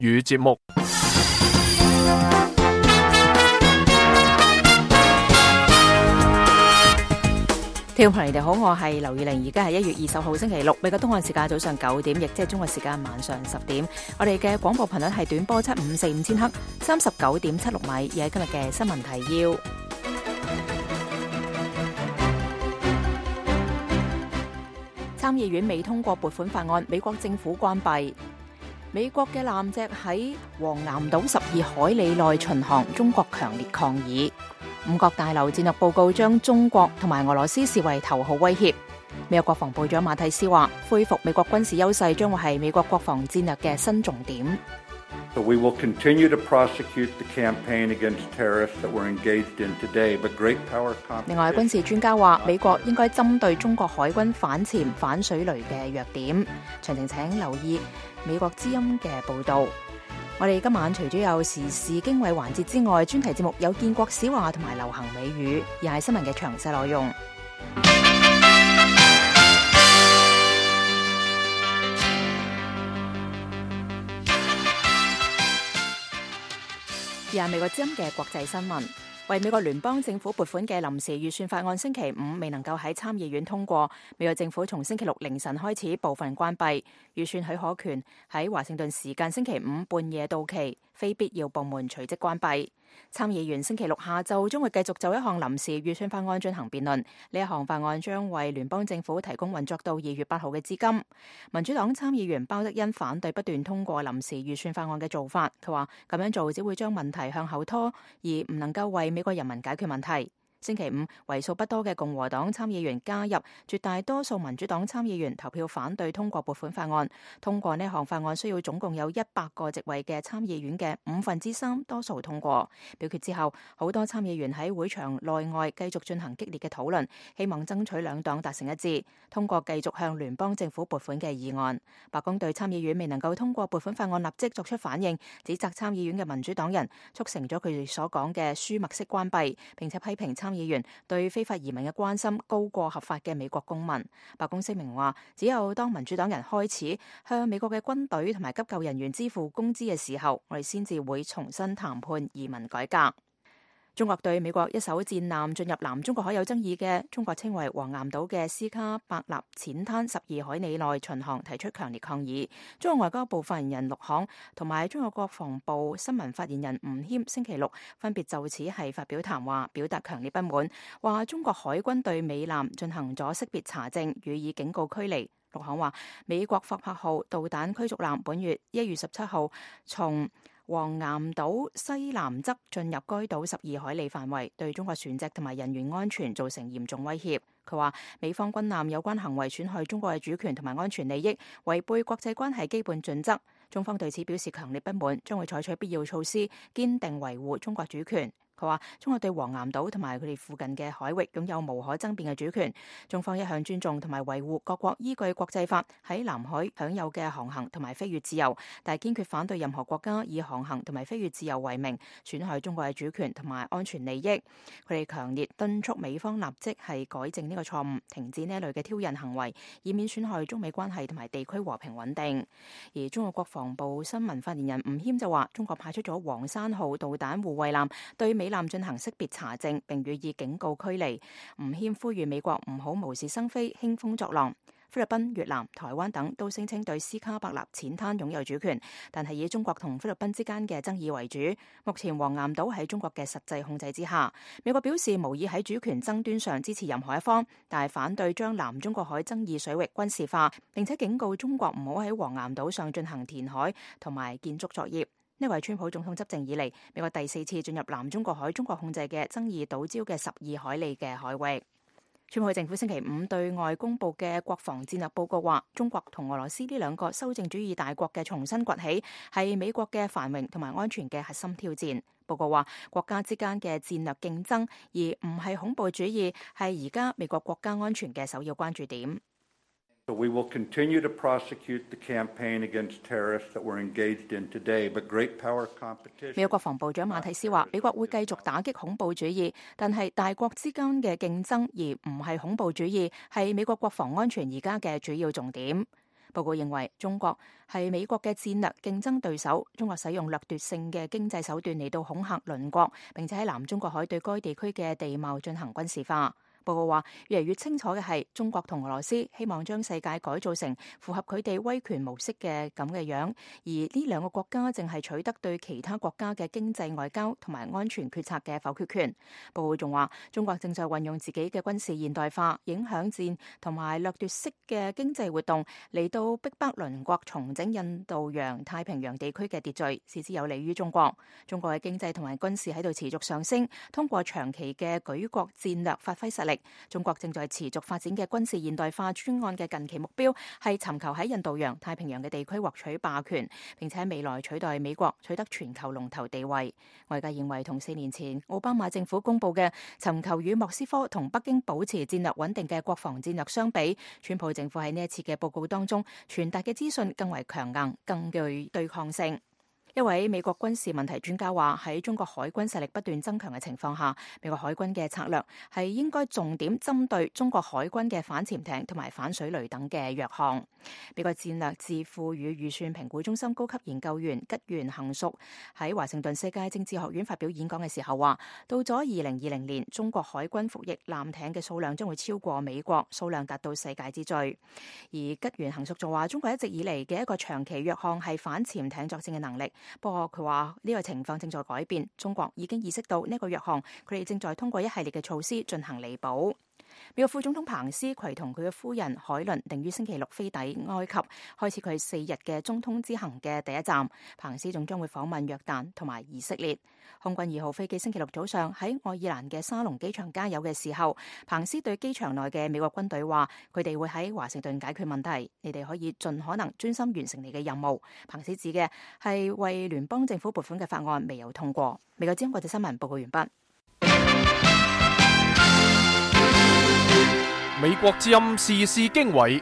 語節目。 聽眾朋友，你哋好，我係劉宇玲，而家係1月20號星期六，美國東岸時間早上9點，亦即係中國時間晚上10點。我哋嘅廣播頻率係短波7545000赫，39.76米。而喺今日嘅新聞提要，參議院未通過撥款法案，美國政府關閉。美國嘅艦隻喺黃岩島12海里內巡航，中國強烈抗議。五角大樓戰略報告將中國同埋俄羅斯視為頭號威脅。美國國防部長馬蒂斯話，恢復美國軍事優勢將會係美國國防戰略嘅新重點。 We will continue to prosecute the campaign against terrorists that we're engaged in today, but great power competition. 另外，軍事專家話，美國應該針對中國海軍反潛反水雷嘅弱點。詳情請留意美國之音嘅報導。我哋今晚除咗有時事經緯環節之外，專題節目有建國史話同埋流行美語，而係新聞嘅詳細內容。而係美國之音嘅國際新聞。為美國聯邦政府撥款嘅臨時預算法案星期五未能夠喺參議院通過，美國政府從星期六凌晨開始部分關閉預算許可權，喺華盛頓時間星期五半夜到期，非必要部門隨即關閉。參議員星期六下晝將會繼續就一項臨時預算法案進行辯論，呢一項法案將為聯邦政府提供運作到2月8號嘅資金。民主黨參議員鮑德恩反對不斷通過臨時預算法案嘅做法，佢話咁樣做只會將問題向後拖，而唔能夠為美國人民解決問題。星期五，為數不多嘅共和黨參議員加入，絕大多數民主黨參議員投票反對通過撥款法案。通過呢項法案需要總共有100個席位嘅參議院嘅3/5多數通過。表決之後，好多參議員喺會場內外繼續進行激烈嘅討論，希望爭取兩黨達成一致，通過繼續向聯邦政府撥款嘅議案。白宮對參議院未能夠通過撥款法案立即作出反應，指責參議院嘅民主黨人促成咗佢哋所講嘅書默式關閉，並且批評參議員對非法移民嘅關心高過合法嘅美國公民。白宮聲明話，只有當民主黨人開始向美國嘅軍隊同埋急救人員支付工資嘅時候，我哋先至會重新談判移民改革。中國對美國一艘戰艦進入南中國海有爭議嘅中國稱為黃岩島嘅斯卡伯納淺灘12海里內巡航提出強烈抗議。中國外交部發言人陸慷同埋中國國防部新聞發言人吳謙星期六分別就此係發表談話，表達強烈不滿，話中國海軍對美艦進行咗識別查證，予以警告驅離。陸慷話，美國霍珀號導彈驅逐艦本月1月17號從黃岩島西南側進入該島12海里範圍，對中國船隻同埋人員安全造成嚴重威脅。佢話，美方軍艦有關行為損害中國嘅主權同埋安全利益，違背國際關係基本準則。中方對此表示強烈不滿，將會採取必要措施，堅定維護中國主權。佢話，中國對黃岩島同埋佢哋附近嘅海域擁有無可爭辯嘅主權，中方一向尊重同埋維護各國依據國際法喺南海享有嘅航行同埋飛越自由，但係堅決反對任何國家以航行同埋飛越自由為名損害中國嘅主權同埋安全利益。佢哋強烈敦促美方立即係改正呢個錯誤，停止呢類嘅挑釁行為，以免損害中美關係同埋地區和平穩定。而中國國防部新聞發言人吳謙就話，中國派出咗黃山號導彈護衛艦對美艦進行識別查證，並予以警告驅離。吳謙呼籲美國唔好無事生非、興風作浪。菲律賓、越南、台灣等都聲稱對斯卡伯納淺灘擁有主權，但係以中國同菲律賓之間嘅爭議為主。目前黃岩島喺中國嘅實際控制之下。美國表示無意喺主權爭端上支持任何一方，但係反對將南中國海爭議水域軍事化，並且警告中國唔好喺黃岩島上進行填海同埋建築作業。呢位川普總統執政以嚟，美國第4次進入南中國海中國控制嘅爭議島礁嘅12海里嘅海域。川普政府星期五對外公佈嘅國防戰略報告話，中國同俄羅斯呢兩個修正主義大國嘅重新崛起係美國嘅繁榮同埋安全嘅核心挑戰。報告話，國家之間嘅戰略競爭而唔係恐怖主義，係而家美國國家安全嘅首要關注點。 We will continue to prosecute the campaign against terrorists that we're engaged in today, but great power competition. 美國國防部長馬蒂斯話，美國會繼續打擊恐怖主義，但係大國之間嘅競爭而唔係恐怖主義，係美國國防安全而家嘅主要重點。 報告認為中國係美國嘅戰略競爭對手，中國使用掠奪性嘅經濟手段嚟到恐嚇鄰國，並且喺南中國海對該地區嘅地貌進行軍事化。報告話，越嚟越清楚嘅係，中國同俄羅斯希望將世界改造成符合佢哋威權模式嘅咁嘅樣，而呢兩個國家正係取得對其他國家嘅經濟外交同埋安全決策嘅否決權。報告仲話，中國正在運用自己嘅軍事現代化、影響戰同埋掠奪式嘅經濟活動嚟到逼迫鄰國重整印度洋太平洋地區嘅秩序，使之有利於中國。中國嘅經濟同埋軍事喺度持續上升，通過長期嘅舉國戰略發揮實力。中國正在持續發展嘅軍事現代化專案嘅近期目標係尋求喺印度洋太平洋嘅地區獲取霸權，並且未來取代美國取得全球龍頭地位。外界認為同4年前奧巴馬政府公布嘅尋求與莫斯科同北京保持戰略穩定嘅國防戰略相比，川普政府喺呢一次嘅報告當中傳達嘅資訊更為強硬，更具對抗性。一位美國軍事問題專家話，喺中國海軍實力不斷增強嘅情況下，美國海軍嘅策略係應該重點針對中國海軍嘅反潛艇同埋反水雷等嘅弱項。美國戰略智庫與預算評估中心高級研究員吉原行淑喺華盛頓世界政治學院發表演講嘅時候話，到咗2020年，中國海軍服役艦艇嘅數量將會超過美國，數量達到世界之最。而吉原行淑就話，中國一直以嚟嘅一個長期弱項係反潛艇作戰嘅能力。不過佢話呢個情況正在改變，中國已經意識到呢個弱項，佢哋正在通過一系列嘅措施進行彌補。美國副總統彭斯攜同佢嘅夫人海倫定於星期六飛抵埃及，開始佢4日嘅中東之行嘅第一站。彭斯仲將會訪問約旦同埋以色列。空軍2號飛機星期六早上喺愛爾蘭嘅沙龍機場加油嘅時候，彭斯對機場內嘅美國軍隊話：佢哋會喺華盛頓解決問題，你哋可以盡可能專心完成你嘅任務。彭斯指嘅係為聯邦政府撥款嘅法案未有通過。美國之音國際新聞報告完畢。 美國之音時事經緯，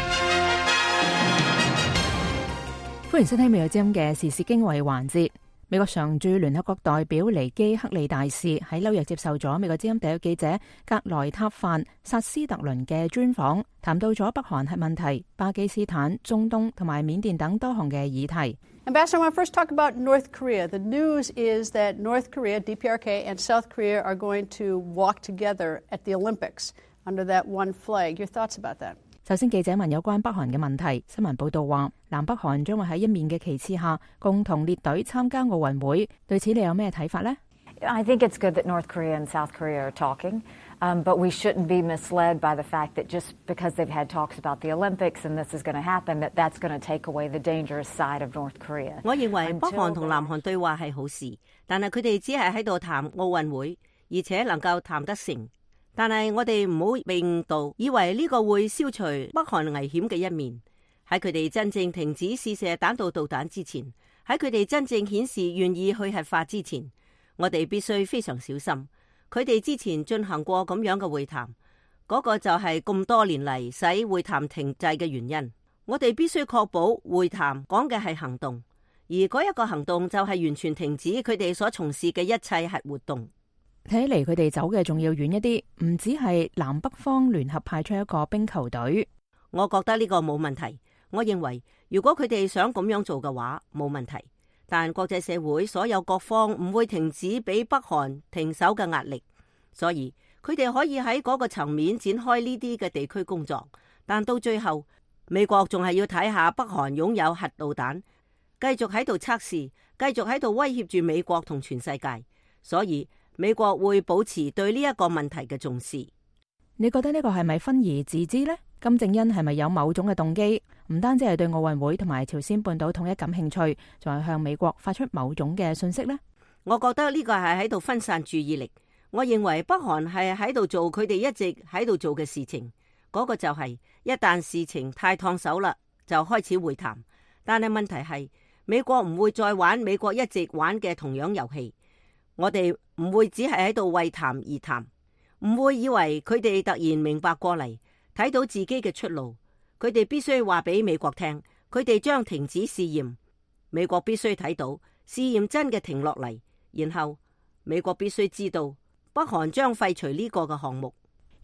歡迎收聽美國之音嘅時事經緯環節。美國常駐聯合國代表尼基克利大使喺紐約接受咗美國之音特約記者格萊塔范薩斯特倫嘅專訪，談到咗北韓核問題、巴基斯坦、中東同埋緬甸等多項嘅議題。 Ambassador, I want to first talk about North Korea. The news is that North Korea, DPRK, and South Korea are going to walk together at the Olympics under that one flag. Your thoughts about that? 首先，記者問有關北韓嘅問題。新聞報道話，南北韓將會喺一面嘅旗幟下共同列隊參加奧運會。對此你有咩睇法呢？ I think it's good that North Korea and South Korea are talking, but we shouldn't be misled by the fact that just because they've had talks about the Olympics and this is going to happen, that that's going to take away the dangerous side of North Korea. 我認為北韓同南韓對話係好事，但係佢哋只係喺度談奧運會，而且能夠談得成。但係我哋唔好被誤導，以為呢個會消除北韓危險嘅一面。喺佢哋真正停止試射彈道導彈之前，喺佢哋真正顯示願意去核化之前，我哋必須非常小心。佢哋之前進行過咁樣嘅會談，嗰個就係咁多年嚟使會談停滯嘅原因。我哋必須確保會談講嘅係行動，而嗰一個行動就係完全停止佢哋所從事嘅一切核活動。 睇嚟佢哋走嘅仲要遠一啲，唔只係南北方聯合派出一個冰球隊。 我覺得呢個冇問題。我認為如果佢哋想咁樣做嘅話，冇問題。但國際社會所有各方唔會停止俾北韓停手嘅壓力，所以佢哋可以喺嗰個層面展開呢啲嘅地區工作。但到最後，美國仲係要睇下北韓擁有核導彈，繼續喺度測試，繼續喺度威脅住美國同全世界。所以美國會保持對呢一個問題嘅重視。 你覺得呢個係咪分而治之呢？金正恩係咪有某種嘅動機？唔單止係對奧運會同埋朝鮮半島統一感興趣，仲係向美國發出某種嘅信息呢？ 我覺得呢個係喺度分散注意力。我認為北韓係喺度做佢哋一直喺度做嘅事情，嗰個就係一旦事情太燙手啦，就開始會談。但係問題係美國唔會再玩美國一直玩嘅同樣遊戲。我哋唔會只係喺度為談而談，唔會以為佢哋突然明白過嚟，睇到自己嘅出路。佢哋必須話俾美國聽，佢哋將停止試驗。美國必須睇到試驗真嘅停落嚟，然後美國必須知道北韓將廢除呢個嘅項目。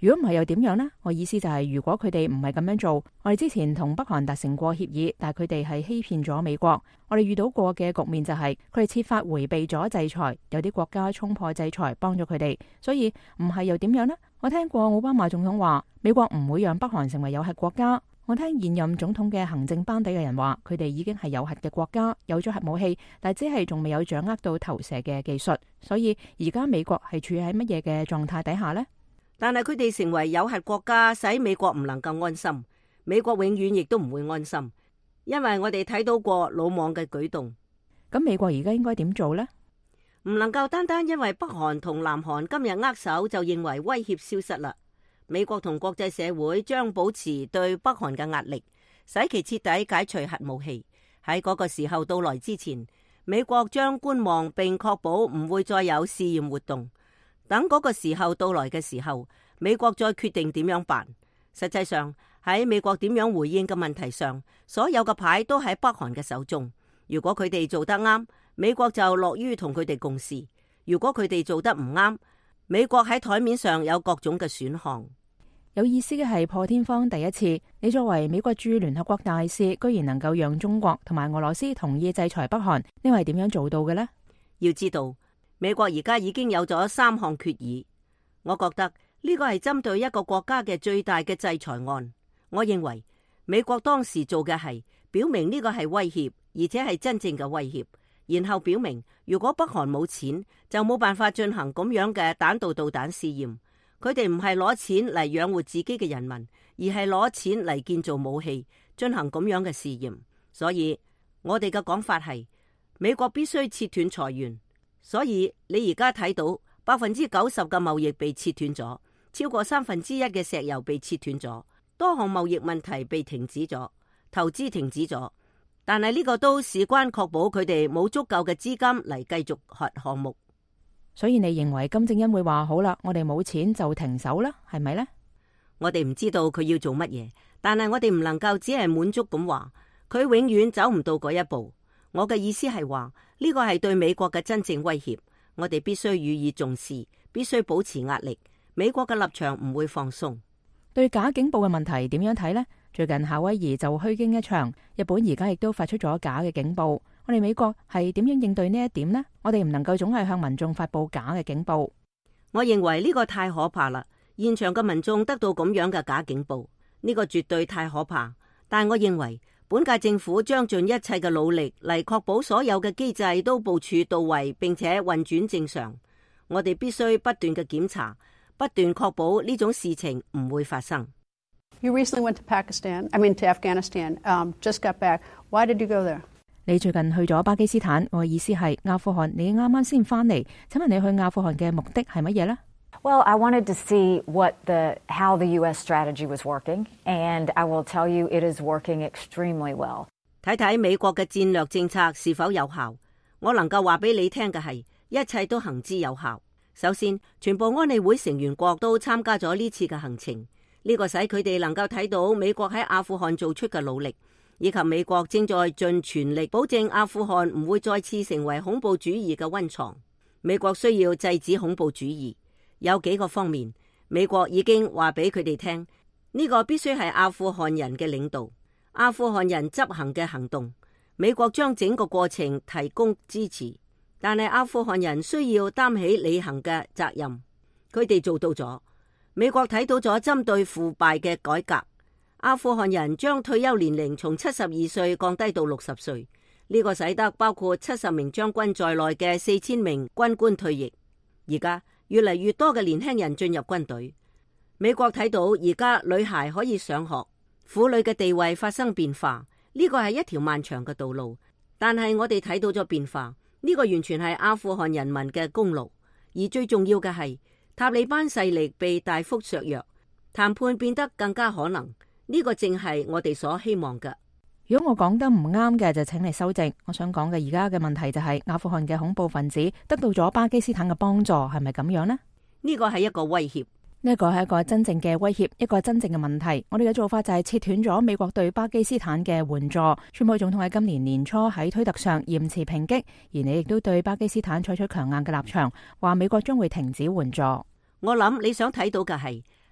如果唔係又點樣呢？我意思就係如果佢哋唔係咁樣做，我哋之前同北韓達成過協議，但係佢哋係欺騙咗美國。我哋遇到過嘅局面就係佢哋設法迴避咗制裁，有啲國家衝破制裁幫咗佢哋，所以唔係又點樣呢？我聽過奧巴馬總統話美國唔會讓北韓成為有核國家。我聽現任總統嘅行政班底嘅人話，佢哋已經係有核嘅國家，有咗核武器，但係只係仲未有掌握到投射嘅技術。所以而家美國係處喺乜嘢嘅狀態底下呢？ 但係佢哋成為有核國家，使美國唔能夠安心。美國永遠亦都唔會安心，因為我哋睇到過魯莽嘅舉動。 咁美國而家應該點做呢？ 唔能夠單單因為北韓同南韓今日握手就認為威脅消失啦。美國同國際社會將保持對北韓嘅壓力，使其徹底解除核武器。喺嗰個時候到來之前，美國將觀望並確保唔會再有試驗活動。等嗰個時候到來嘅時候，美國再決定點樣辦。實際上喺美國點樣回應嘅問題上，所有嘅牌都喺北韓嘅手中。如果佢哋做得啱，美國就樂於同佢哋共事；如果佢哋做得唔啱，美國喺台面上有各種嘅選項。 有意思嘅係破天荒第一次，你作為美國駐聯合國大使，居然能夠讓中國同埋俄羅斯同意制裁北韓，呢個係點樣做到嘅呢？ 要知道，美國而家已經有咗3項決議，我覺得呢個係針對一個國家嘅最大嘅制裁案。我認為美國當時做嘅係表明呢個係威脅，而且係真正嘅威脅，然後表明如果北韓冇錢，就冇辦法進行咁樣嘅彈道導彈試驗。佢哋唔係攞錢嚟養活自己嘅人民，而係攞錢嚟建造武器，進行咁樣嘅試驗。所以我哋嘅講法係，美國必須切斷財源。所以你而家睇到90%嘅貿易被切斷咗，超過1/3嘅石油被切斷咗，多項貿易問題被停止咗，投資停止咗。但係呢個都事關確保佢哋冇足夠嘅資金嚟繼續核項目。 所以你認為金正恩會話好啦，我哋冇錢就停手啦，係咪呢？ 我哋唔知道佢要做乜嘢，但係我哋唔能夠只係滿足咁話，佢永遠走唔到嗰一步。我嘅意思係話，呢個係對美國嘅真正威脅，我哋必須予以重視，必須保持壓力。美國嘅立場唔會放鬆。 對假警報嘅問題點樣睇呢？最近夏威夷就虛驚一場，日本而家亦都發出咗假嘅警報。我哋美國係點樣應對呢一點呢？我哋唔能夠總係向民眾發佈假嘅警報。 我認為呢個太可怕啦！現場嘅民眾得到咁樣嘅假警報，呢個絕對太可怕。但我認為本屆政府將盡一切嘅努力嚟確保所有嘅機制都部署到位，並且運轉正常。我哋必須不斷嘅檢查，不斷確保呢種事情唔會發生。 You recently went to Afghanistan. Just got back. Why did you go there? 你最近去咗巴基斯坦，我嘅意思係阿富汗，你啱啱先翻嚟，請問你去阿富汗嘅目的係乜嘢呢？ Well, I wanted to see how the U.S. strategy was working, and I will tell you it is working extremely well. 睇睇美國嘅戰略政策是否有效。我能夠話俾你聽嘅係，一切都行之有效。首先，全部安理會成員國都參加咗呢次嘅行程，呢個使佢哋能夠睇到美國喺阿富汗做出嘅努力，以及美國正在盡全力保證阿富汗唔會再次成為恐怖主義嘅溫床。美國需要制止恐怖主義，有幾個方面，美國已經話俾佢哋聽，呢個必須係阿富汗人嘅領導，阿富汗人執行嘅行動，美國將整個過程提供支持，但係阿富汗人需要擔起履行嘅責任，佢哋做到咗。美國睇到咗針對腐敗嘅改革，阿富汗人將退休年齡從72歲降低到60歲，呢個使得包括70名將軍在內嘅4000名軍官退役。而家越嚟越多嘅年輕人進入軍隊。美國睇到而家女孩可以上學，婦女嘅地位發生變化，呢個係一條漫長嘅道路，但係我哋睇到咗變化，呢個完全係阿富汗人民嘅功勞。而最重要嘅係，塔利班勢力被大幅削弱，談判變得更加可能，呢個正係我哋所希望嘅。 如果我講得唔啱嘅，就請你修正。我想講嘅而家嘅問題就係阿富汗嘅恐怖分子得到咗巴基斯坦嘅幫助，係咪咁樣呢？ 呢個係一個威脅， 呢個係一個真正嘅威脅，一個真正嘅問題。我哋嘅做法就係切斷咗美國對巴基斯坦嘅援助。川普總統喺今年年初喺推特上嚴詞抨擊，而你亦都對巴基斯坦採取強硬嘅立場，話美國將會停止援助。 我諗你想睇到嘅係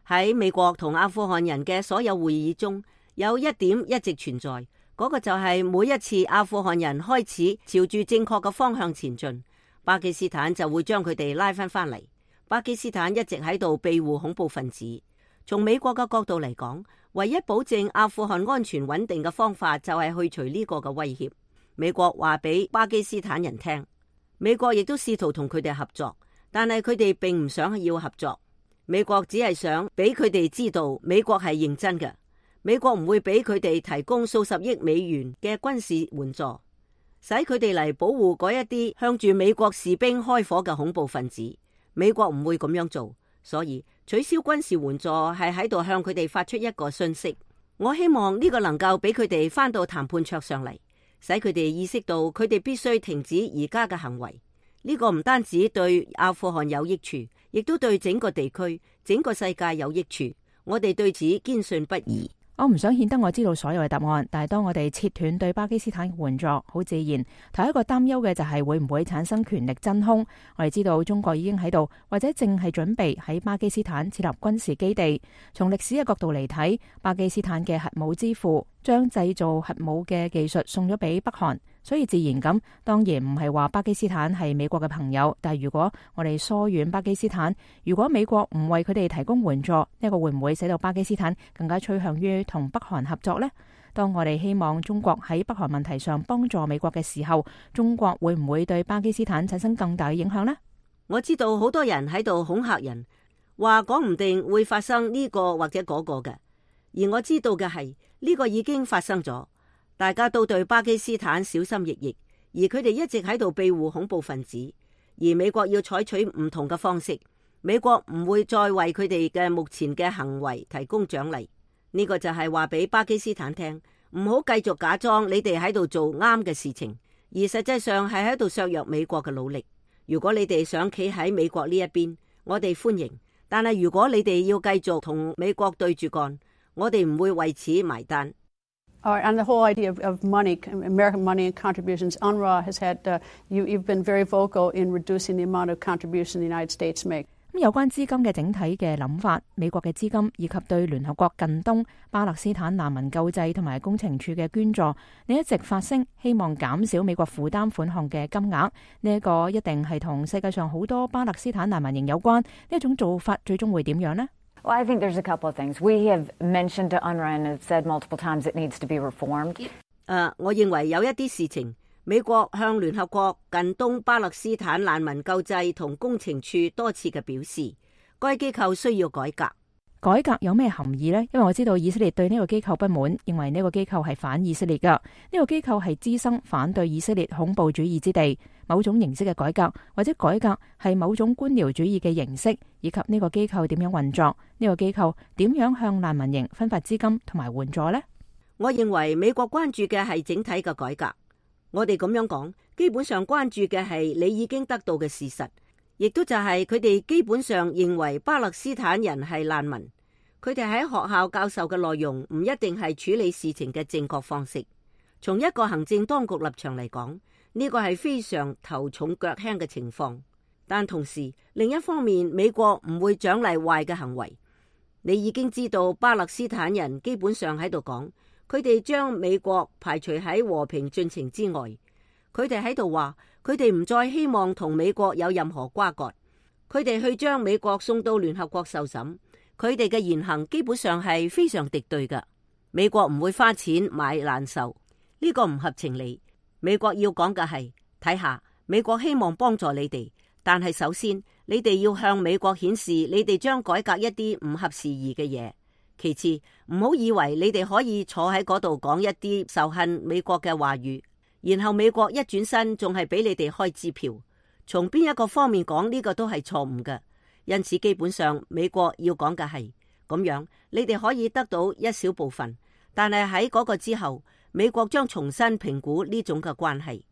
喺美國同阿富汗人嘅所有會議中，有一點一直存在，嗰個就係每一次阿富汗人開始朝住正確嘅方向前進，巴基斯坦就會將佢哋拉返嚟。巴基斯坦一直喺度庇護恐怖分子。從美國嘅角度嚟講，唯一保證阿富汗安全穩定嘅方法就係去除呢個嘅威脅。美國話俾巴基斯坦人聽，美國亦都試圖同佢哋合作，但係佢哋並唔想要合作。美國只係想俾佢哋知道美國係認真嘅。美國唔會俾佢哋提供數十億美元嘅軍事援助，使佢哋嚟保護嗰一啲向住美國士兵開火嘅恐怖分子。美國唔會咁樣做，所以取消軍事援助係喺度向佢哋發出一個訊息。我希望呢個能夠俾佢哋返到談判桌上嚟，使佢哋意識到佢哋必須停止而家嘅行為。呢個唔單止對阿富汗有益處，亦都對整個地區、整個世界有益處。我哋對此堅信不疑。 我唔想顯得我知道所有嘅答案，但係當我哋切斷對巴基斯坦嘅援助，好自然。頭一個擔憂嘅就係會唔會產生權力真空。我哋知道中國已經喺度，或者正係準備喺巴基斯坦設立軍事基地。從歷史嘅角度嚟睇，巴基斯坦嘅核武之父將製造核武嘅技術送咗俾北韓，所以自然咁，當然唔係話巴基斯坦係美國嘅朋友。但係如果我哋疏遠巴基斯坦，如果美國唔為佢哋提供援助，呢個會唔會使到巴基斯坦更加趨向於同北韓合作呢？當我哋希望中國喺北韓問題上幫助美國嘅時候，中國會唔會對巴基斯坦產生更大嘅影響呢？ 我知道好多人喺度恐嚇人，話講唔定會發生呢個或者嗰個嘅，而我知道嘅係呢個已經發生咗。大家都對巴基斯坦小心翼翼，而佢哋一直喺度庇護恐怖分子，而美國要採取唔同嘅方式。美國唔會再為佢哋嘅目前嘅行為提供獎勵。呢個就係話俾巴基斯坦聽，唔好繼續假裝你哋喺度做啱嘅事情，而實際上係喺度削弱美國嘅努力。如果你哋想企喺美國呢一邊，我哋歡迎；但係如果你哋要繼續同美國對住幹，我哋唔會為此埋單。 On the whole idea of money, American money and contributions, UNRWA has had, you've been very vocal in reducing the amount of contribution the United States make. 咁有關資金嘅整體嘅諗法，美國嘅資金以及對聯合國近東巴勒斯坦難民救濟同埋工程處嘅捐助，你一直發聲希望減少美國負擔款項嘅金額。呢一個一定係同世界上好多巴勒斯坦難民營有關。呢一種做法最終會點樣呢 ？Well, I think there's a couple of things. We have mentioned to UNRWA and have said multiple times it needs to be reformed. 我認為有一啲事情，美國向聯合國近東巴勒斯坦難民救濟同工程處多次嘅表示，該機構需要改革。 改革有咩含義呢？因為我知道以色列對呢個機構不滿，認為呢個機構係反以色列㗎。呢個機構係滋生反對以色列恐怖主義之地。某種形式嘅改革，或者改革係某種官僚主義嘅形式，以及呢個機構點樣運作，呢個機構點樣向難民營分發資金同埋援助呢？ 我認為美國關注嘅係整體嘅改革。我哋咁樣講，基本上關注嘅係你已經得到嘅事實，亦都就係佢哋基本上認為巴勒斯坦人係難民。佢哋喺學校教授嘅內容唔一定係處理事情嘅正確方式。從一個行政當局立場嚟講，呢個係非常頭重腳輕嘅情況，但同時另一方面，美國唔會獎勵壞嘅行為。你已經知道巴勒斯坦人基本上喺度講，佢哋將美國排除喺和平進程之外。佢哋喺度話，佢哋唔再希望同美國有任何瓜葛。佢哋去將美國送到聯合國受審，佢哋嘅言行基本上係非常敵對嘅。美國唔會花錢買難受，呢個唔合情理。美國要講嘅係，睇下美國希望幫助你哋，但係首先你哋要向美國顯示你哋將改革一啲唔合時宜嘅嘢。其次，唔好以為你哋可以坐喺嗰度講一啲仇恨美國嘅話語，然後美國一轉身仲係俾你哋開支票。從邊一個方面講，呢個都係錯誤嘅。因此基本上美國要講嘅係咁樣，你哋可以得到一小部分，但係喺嗰個之後，美國將重新評估呢種嘅關係。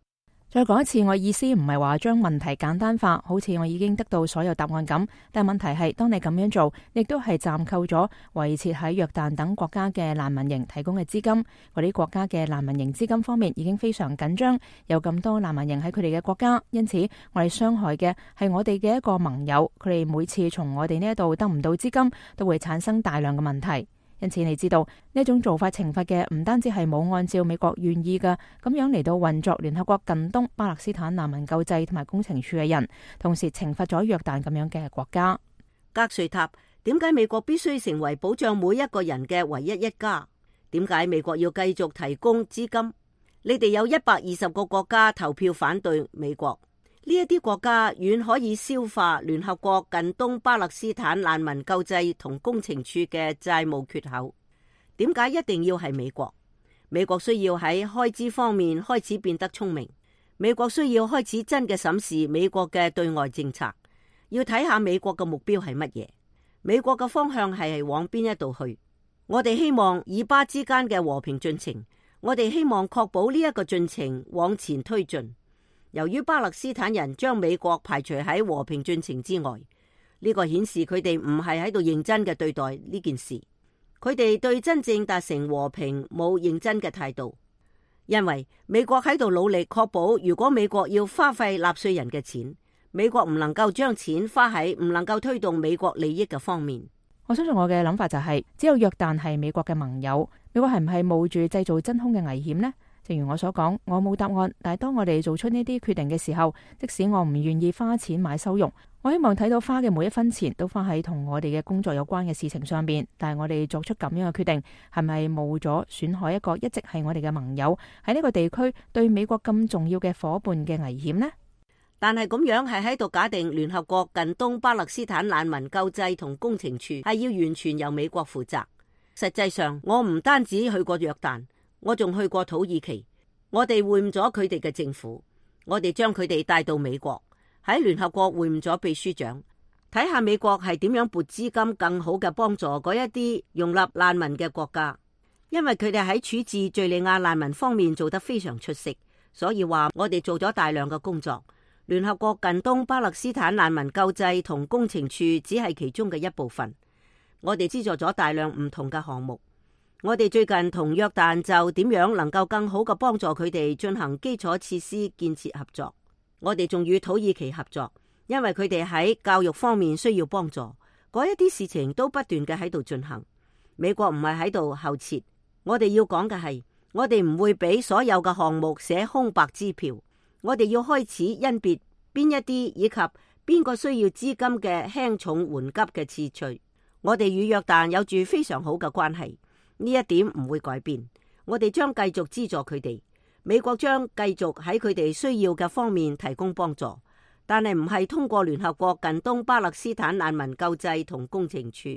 再講一次，我意思唔係話將問題簡單化，好似我已經得到所有答案咁。但係問題係，當你咁樣做，亦都係暫扣咗維持喺約旦等國家嘅難民營提供嘅資金。嗰啲國家嘅難民營資金方面已經非常緊張，有咁多難民營喺佢哋嘅國家，因此我哋傷害嘅係我哋嘅一個盟友。佢哋每次從我哋呢一度得唔到資金，都會產生大量嘅問題。因此你知道呢種做法懲罰嘅唔單止係冇按照美國願意嘅咁樣嚟到運作聯合國近東巴勒斯坦難民救濟同埋工程處嘅人，同時懲罰咗約旦咁樣嘅國家。 格瑞塔，點解美國必須成為保障每一個人嘅唯一一家？點解美國要繼續提供資金？你哋有120個國家投票反對美國，呢一啲國家遠可以消化聯合國近東巴勒斯坦難民救濟同工程處嘅債務缺口。點解一定要係美國？美國需要喺開支方面開始變得聰明。美國需要開始真嘅審視美國嘅對外政策，要睇下美國嘅目標係乜嘢，美國嘅方向係往邊一度去。我哋希望以巴之間嘅和平進程，我哋希望確保呢一個進程往前推進。由於巴勒斯坦人將美國排除喺和平進程之外，呢個顯示佢哋唔係喺度認真嘅對待呢件事，佢哋對真正達成和平冇認真嘅態度。因為美國喺度努力確保，如果美國要花費納稅人嘅錢，美國唔能夠將錢花喺唔能夠推動美國利益嘅方面。 我相信我嘅諗法就係，只有約旦係美國嘅盟友，美國係唔係冒住製造真空嘅危險呢？正如我所講，我冇答案，但係當我哋做出呢啲決定嘅時候，即使我唔願意花錢買收容，我希望睇到花嘅每一分錢都花喺同我哋嘅工作有關嘅事情上邊。但係我哋作出咁樣嘅決定，係咪冒咗損害一個一直係我哋嘅盟友喺呢個地區對美國咁重要嘅伙伴嘅危險呢？ 但係咁樣係喺度假定聯合國近東巴勒斯坦難民救濟同工程處係要完全由美國負責。實際上，我唔單止去過約旦，我仲去過土耳其，我哋會晤咗佢哋嘅政府，我哋將佢哋帶到美國，喺聯合國會晤咗秘書長，睇下美國係點樣撥資金更好嘅幫助嗰一啲容納難民嘅國家，因為佢哋喺處置敘利亞難民方面做得非常出色，所以話我哋做咗大量嘅工作。聯合國近東巴勒斯坦難民救濟同工程處只係其中嘅一部分，我哋資助咗大量唔同嘅項目。我哋最近同約旦就點樣能夠更好嘅幫助佢哋進行基礎設施建設合作。我哋仲與土耳其合作，因為佢哋喺教育方面需要幫助，嗰一啲事情都不斷嘅喺度進行。美國唔係喺度後撤，我哋要講嘅係，我哋唔會俾所有嘅項目寫空白支票。我哋要開始甄別邊一啲以及邊個需要資金嘅輕重緩急嘅次序。我哋與約旦有住非常好嘅關係，呢一點唔會改變。我哋將繼續資助佢哋，美國將繼續喺佢哋需要嘅方面提供幫助，但係唔係通過聯合國近東巴勒斯坦難民救濟同工程處。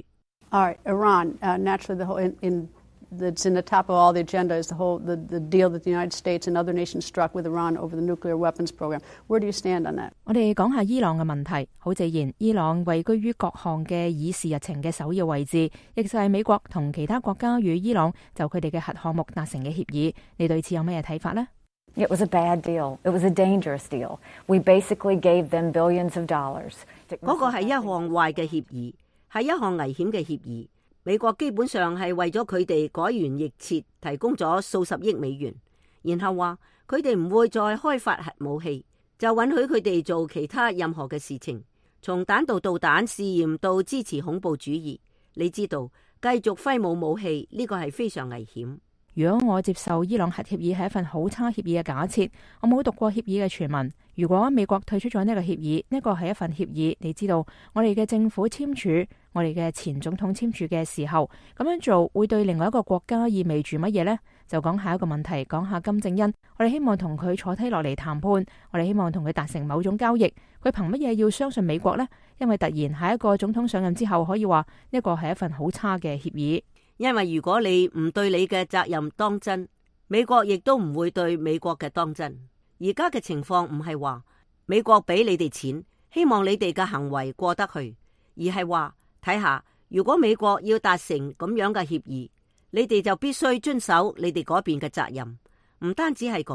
Iran, naturally, the whole that's in the top of all the agenda is the deal that the United States and other nations struck with Iran over the nuclear weapons program. Where do you stand on that? 我哋講下伊朗嘅問題。好自然，伊朗位居於各項嘅議事日程嘅首要位置，亦就係美國同其他國家與伊朗就佢哋嘅核項目達成嘅協議。你對此有咩睇法呢？ It was a bad deal. It was a dangerous deal. We basically gave them billions of dollars. 嗰個係一項壞嘅協議，係一項危險嘅協議。美國基本上係為咗佢哋改弦易轍提供咗數十億美元，然後話佢哋唔會再開發核武器，就允許佢哋做其他任何嘅事情，從彈道導彈試驗到支持恐怖主義。你知道，繼續揮舞武器呢個係非常危險。 如果我接受伊朗核協議係一份好差協議嘅假設，我冇讀過協議嘅傳聞。如果美國退出咗呢個協議，呢個係一份協議，你知道我哋嘅政府簽署，我哋嘅前總統簽署嘅時候，咁樣做會對另外一個國家意味住乜嘢呢？就講下一個問題，講下金正恩。我哋希望同佢坐低落嚟談判，我哋希望同佢達成某種交易。佢憑乜嘢要相信美國呢？因為突然下一個總統上任之後，可以話呢個係一份好差嘅協議。 因為如果你唔對你嘅責任當真，美國亦都唔會對美國嘅當真。而家嘅情況唔係話美國俾你哋錢，希望你哋嘅行為過得去，而係話睇下，如果美國要達成咁樣嘅協議，你哋就必須遵守你哋嗰邊嘅責任。唔單止係咁，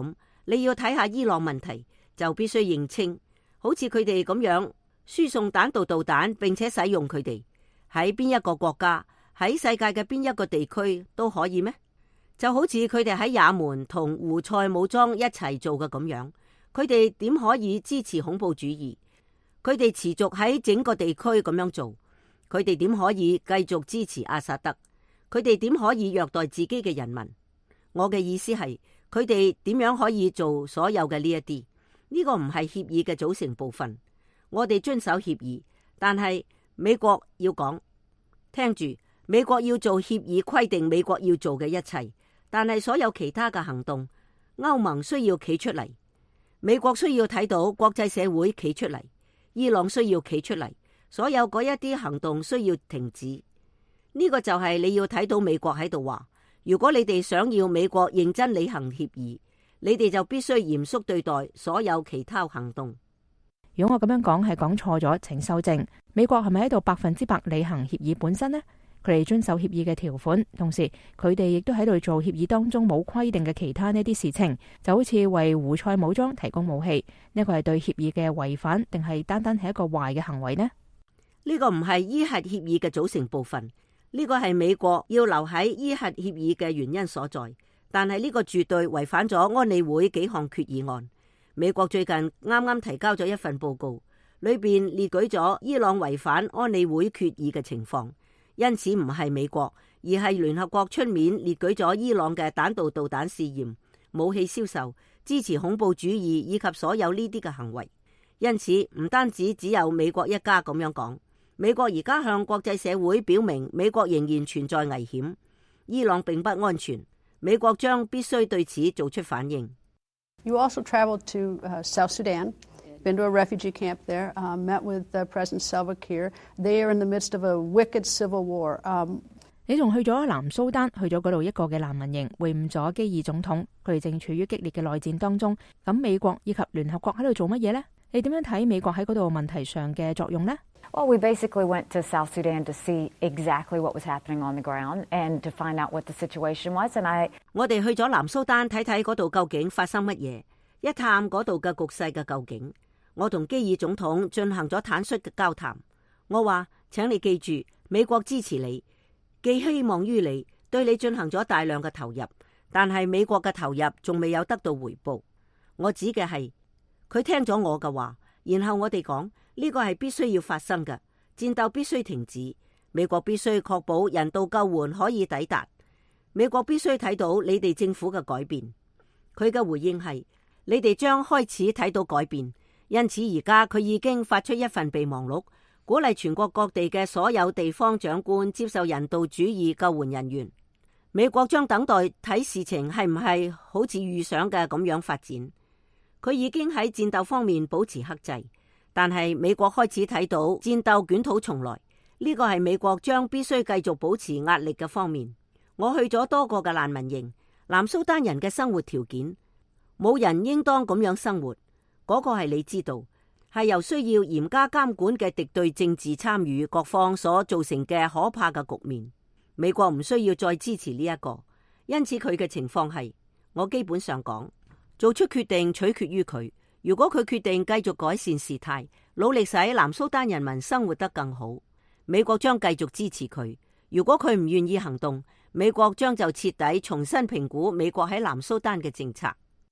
你要睇下伊朗問題，就必須認清，好似佢哋咁樣輸送彈道導彈，並且使用佢哋喺邊一個國家，喺世界嘅邊一個地區都可以咩？就好似佢哋喺也門同胡塞武裝一齊做嘅咁樣，佢哋點可以支持恐怖主義？佢哋持續喺整個地區咁樣做，佢哋點可以繼續支持阿薩德？佢哋點可以虐待自己嘅人民？我嘅意思係，佢哋點樣可以做所有嘅呢一啲？呢個唔係協議嘅組成部分。我哋遵守協議，但係美國要講，聽住，美國要做協議規定美國要做嘅一切，但係所有其他嘅行動，歐盟需要企出嚟，美國需要睇到國際社會企出嚟，伊朗需要企出嚟，所有嗰一啲行動需要停止。呢個就係你要睇到美國喺度話，如果你哋想要美國認真履行協議，你哋就必須嚴肅對待所有其他行動。 如果我咁樣講係講錯咗，請修正。美國係咪喺度100%履行協議本身呢？佢哋遵守協議嘅條款，同時佢哋亦都喺度做協議當中冇規定嘅其他呢啲事情，就好似為胡塞武裝提供武器，呢個係對協議嘅違反，定係單單係一個壞嘅行為呢？ 呢個唔係伊核協議嘅組成部分，呢個係美國要留喺伊核協議嘅原因所在。但係呢個絕對違反咗安理會幾項決議案。美國最近啱啱提交咗一份報告，裏邊列舉咗伊朗違反安理會決議嘅情況，因此唔係美國，而係聯合國出面列舉咗伊朗嘅彈道導彈試驗、武器銷售、支持恐怖主義以及所有呢啲嘅行為。因此唔單止只有美國一家咁樣講，美國而家向國際社會表明美國仍然存在危險，伊朗並不安全，美國將必須對此做出反應。 You also traveled to South Sudan, been to a refugee camp there, met with President Salva Kiir. They are in the midst of a wicked civil war. 你仲去咗南蘇丹，去咗嗰度一個嘅難民營，會晤咗基爾總統，佢哋正處於激烈嘅內戰當中。咁美國以及聯合國喺度做乜嘢呢？你點樣睇美國喺嗰度問題上嘅作用呢？ Well, we basically went to South Sudan to see exactly what was happening on the ground and to find out what the situation was. And 我哋去咗南蘇丹睇睇嗰度究竟發生乜嘢，一探嗰度嘅局勢嘅究竟。我同基爾總統進行咗坦率嘅交談。我話，請你記住，美國支持你，寄希望於你，對你進行咗大量嘅投入，但係美國嘅投入仲未有得到回報。我指嘅係佢聽咗我嘅話，然後我哋講。呢個係必須要發生嘅，戰鬥必須停止，美國必須確保人道救援可以抵達，美國必須睇到你哋政府嘅改變。佢嘅回應係，你哋將開始睇到改變，因此而家佢已經發出一份備忘錄，鼓勵全國各地嘅所有地方長官接受人道主義救援人員。美國將等待睇事情係唔係好似預想嘅咁樣發展。佢已經喺戰鬥方面保持克制。但係美國開始睇到戰鬥捲土重來，呢個係美國將必須繼續保持壓力嘅方面。我去咗多個嘅難民營，南蘇丹人嘅生活條件，冇人應當咁樣生活。嗰個係你知道，係由需要嚴加監管嘅敵對政治參與各方所造成嘅可怕嘅局面。美國唔需要再支持呢一個，因此佢嘅情況係，我基本上講，做出決定取決於佢。如果佢決定繼續改善事態，努力使南蘇丹人民生活得更好，美國將繼續支持佢。如果佢唔願意行動，美國將就徹底重新評估美國喺南蘇丹嘅政策。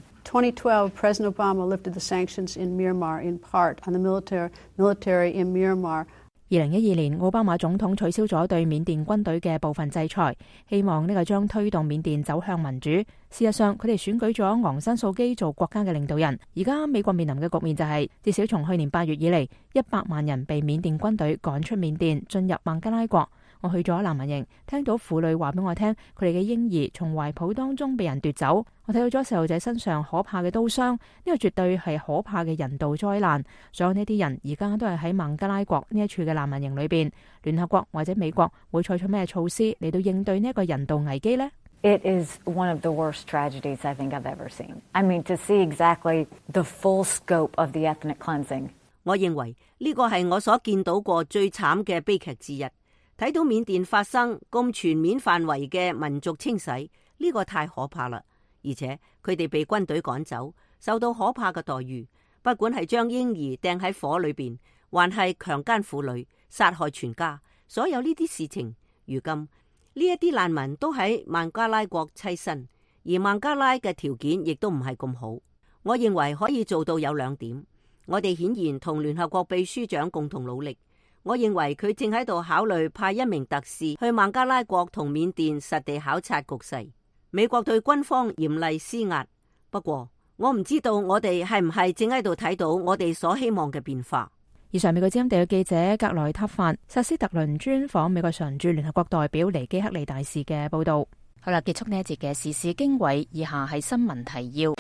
2012, President Obama lifted the sanctions in Myanmar in part on the military in Myanmar. 2012年，奧巴馬總統取消咗對緬甸軍隊嘅部分制裁，希望呢個將推動緬甸走向民主。事實上，佢哋選舉咗昂山素基做國家嘅領導人。而家美國面臨嘅局面就係，至少從去年8月以嚟，100萬人被緬甸軍隊趕出緬甸，進入孟加拉國。我去咗難民營，聽到婦女話俾我聽，佢哋嘅嬰兒從懷抱當中被人奪走。我睇到咗細路仔身上可怕嘅刀傷，呢個絕對係可怕嘅人道災難。所有呢啲人而家都係喺孟加拉國呢一處嘅難民營裏邊。聯合國或者美國會採取咩措施嚟到應對呢一個人道危機呢？ it is one of the worst tragedies I think I've ever seen. I mean, to see exactly the full scope of the ethnic cleansing. 我認為呢個係我所見到過最慘嘅悲劇之一。睇到緬甸發生咁全面範圍嘅民族清洗，呢個太可怕啦！而且佢哋被軍隊趕走， 受到可怕嘅待遇，不管係將嬰兒掟喺火裏邊，還係強姦婦女、殺害全家，所有呢啲事情，如今呢一啲難民都喺孟加拉國棲身，而孟加拉嘅條件亦都唔係咁好。我認為可以做到有2點，我哋顯然同聯合國秘書長共同努力。我認為佢正喺度考慮派1名特使去孟加拉國同緬甸實地考察局勢。美國對軍方嚴厲施壓，不過我唔知道我哋係唔係正喺度睇到我哋所希望嘅變化。 以上美國之音地嘅記者格萊塔范薩斯特倫專訪美國常駐聯合國代表尼基克利大使嘅報道。好啦，結束呢一節嘅時事經緯，以下係新聞提要。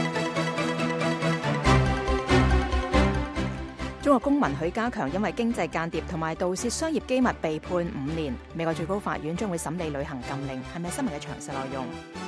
中國公民許家強因為經濟間諜同埋盜竊商業機密被判5年，美國最高法院將會審理旅行禁令。係咪新聞嘅詳細內容？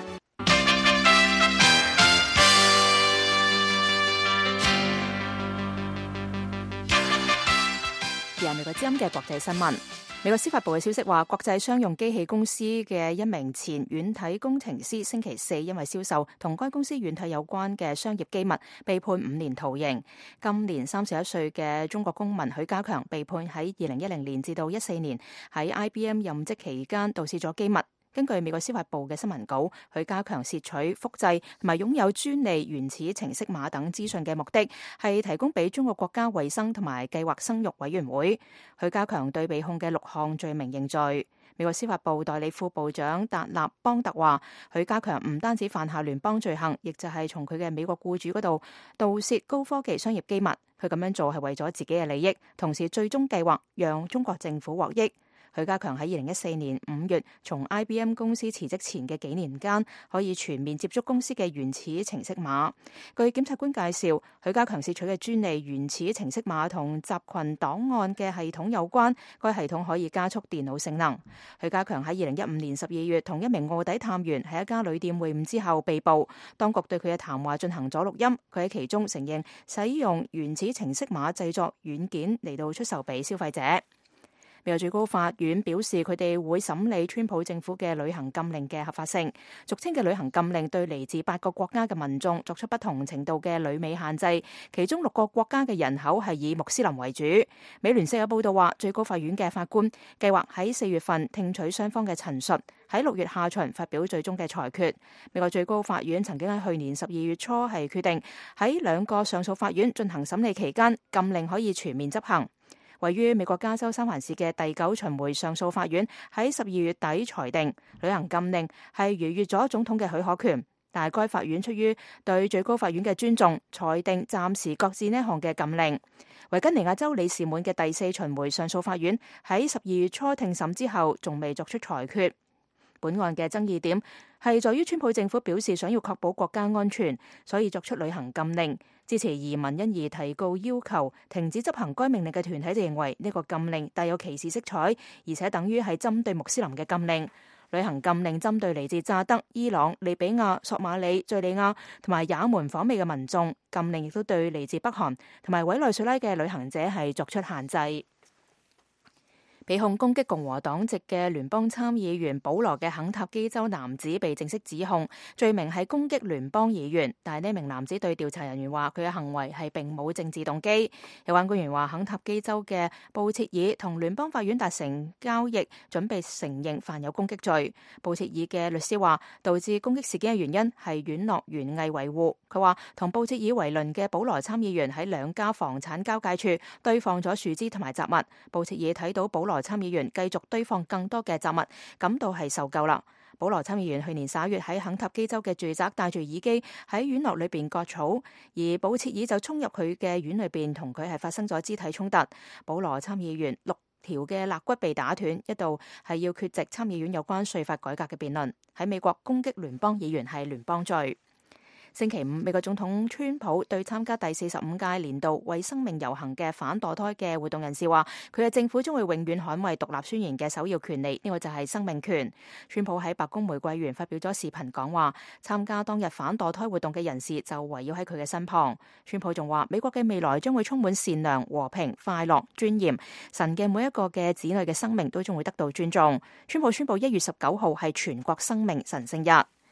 而係美國之音嘅國際新聞。美國司法部嘅消息話，國際商用機器公司嘅1名前軟體工程師星期4因為銷售同該公司軟體有關嘅商業機密，被判5年徒刑。今年31歲嘅中國公民許家強被判喺2010年至到14年喺 IBM 任職期間盜竊咗機密。根據美國司法部嘅新聞稿，許家強竊取、複製同埋擁有專利原始程式碼等資訊嘅目的係提供俾中國國家衛生同埋計劃生育委員會。許家強對被控嘅6項罪名認罪。美國司法部代理副部長達納邦特話，許家強唔單止犯下聯邦罪行，亦就係從佢嘅美國僱主嗰度盜竊高科技商業機密。佢咁樣做係為咗自己嘅利益，同時最終計劃讓中國政府獲益。許家強喺2014年5月從 IBM 公司辭職前嘅幾年間，可以全面接觸公司嘅原始程式碼。據檢察官介紹，許家強竊取嘅專利原始程式碼同集群檔案嘅系統有關，該系統可以加速電腦性能。許家強喺2015年12月同1名臥底探員喺一家旅店會晤之後被捕，當局對佢嘅談話進行咗錄音，佢喺其中承認使用原始程式碼製作軟件嚟到出售俾消費者。美國最高法院表示，佢哋會審理川普政府嘅旅行禁令嘅合法性。俗稱嘅旅行禁令對嚟自8個國家嘅民眾作出不同程度嘅旅美限制，其中6個國家嘅人口係以穆斯林為主。美聯社有報道話，最高法院嘅法官計劃喺4月份聽取雙方嘅陳述，喺6月下旬發表最終嘅裁決。美國最高法院曾經喺去年12月初係決定喺2個上訴法院進行審理期間，禁令可以全面執行。位於美國加州三藩市嘅第9巡迴上訴法院喺12月底裁定，旅行禁令係逾越咗總統嘅許可權，但係該法院出於對最高法院嘅尊重，裁定暫時擱置呢項嘅禁令。維吉尼亞州里士滿嘅第4巡迴上訴法院喺12月初聽審之後，仲未作出裁決。本案嘅爭議點係在於川普政府表示想要確保國家安全，所以作出旅行禁令。支持移民因而提告要求停止執行該命令嘅團體就認為呢個禁令帶有歧視色彩，而且等於係針對穆斯林嘅禁令。旅行禁令針對嚟自乍得、伊朗、利比亞、索馬里、敘利亞同埋也門訪美嘅民眾。禁令亦都對嚟自北韓同埋委內瑞拉嘅旅行者係作出限制。被控攻擊共和黨籍嘅聯邦參議員保羅嘅肯塔基州男子被正式指控，罪名係攻擊聯邦議員，但係呢名男子對調查人員話佢嘅行為係並冇政治動機。有關官員話，肯塔基州嘅布切爾同聯邦法院達成交易，準備承認犯有攻擊罪。布切爾嘅律師話，導致攻擊事件嘅原因係院落園藝維護。佢話同布切爾為鄰嘅保羅參議員喺2家房產交界處堆放咗樹枝同埋雜物。布切爾睇到保羅參議員繼續堆放更多嘅雜物，感到係受夠啦。保羅參議員去年11月喺肯塔基州嘅住宅戴住耳機喺院落裏邊割草，而布切爾就衝入佢嘅院裏邊同佢係發生咗肢體衝突。保羅參議員6條嘅肋骨被打斷，一度係要缺席參議院有關稅法改革嘅辯論。喺美國攻擊聯邦議員係聯邦罪。星期5，美國總統川普對參加第45屆年度為生命遊行嘅反墮胎嘅活動人士話，佢嘅政府將會永遠捍衛獨立宣言嘅首要權利，呢個就係生命權。川普喺白宮玫瑰園發表咗視頻講話，參加當日反墮胎活動嘅人士就圍繞喺佢嘅身旁。川普仲話，美國嘅未來將會充滿善良、和平、快樂、尊嚴，神嘅每一個嘅子女嘅生命都將會得到尊重。川普宣布1月19號係全國生命神聖日。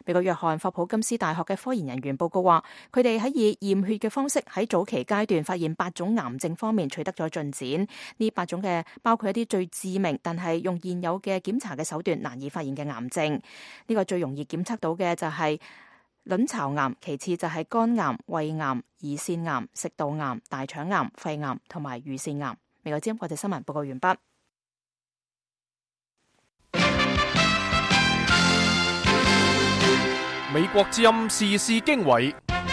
美國約翰霍普金斯大學嘅科研人員報告話，佢哋喺以驗血嘅方式喺早期階段發現8種癌症方面取得咗進展。呢8種嘅包括一啲最致命，但係用現有嘅檢查嘅手段難以發現嘅癌症。呢個最容易檢測到嘅就係卵巢癌，其次就係肝癌、胃癌、胰腺癌、食道癌、大腸癌、肺癌同埋乳腺癌。美國之音國際新聞報告完畢。 美國之音時事經緯，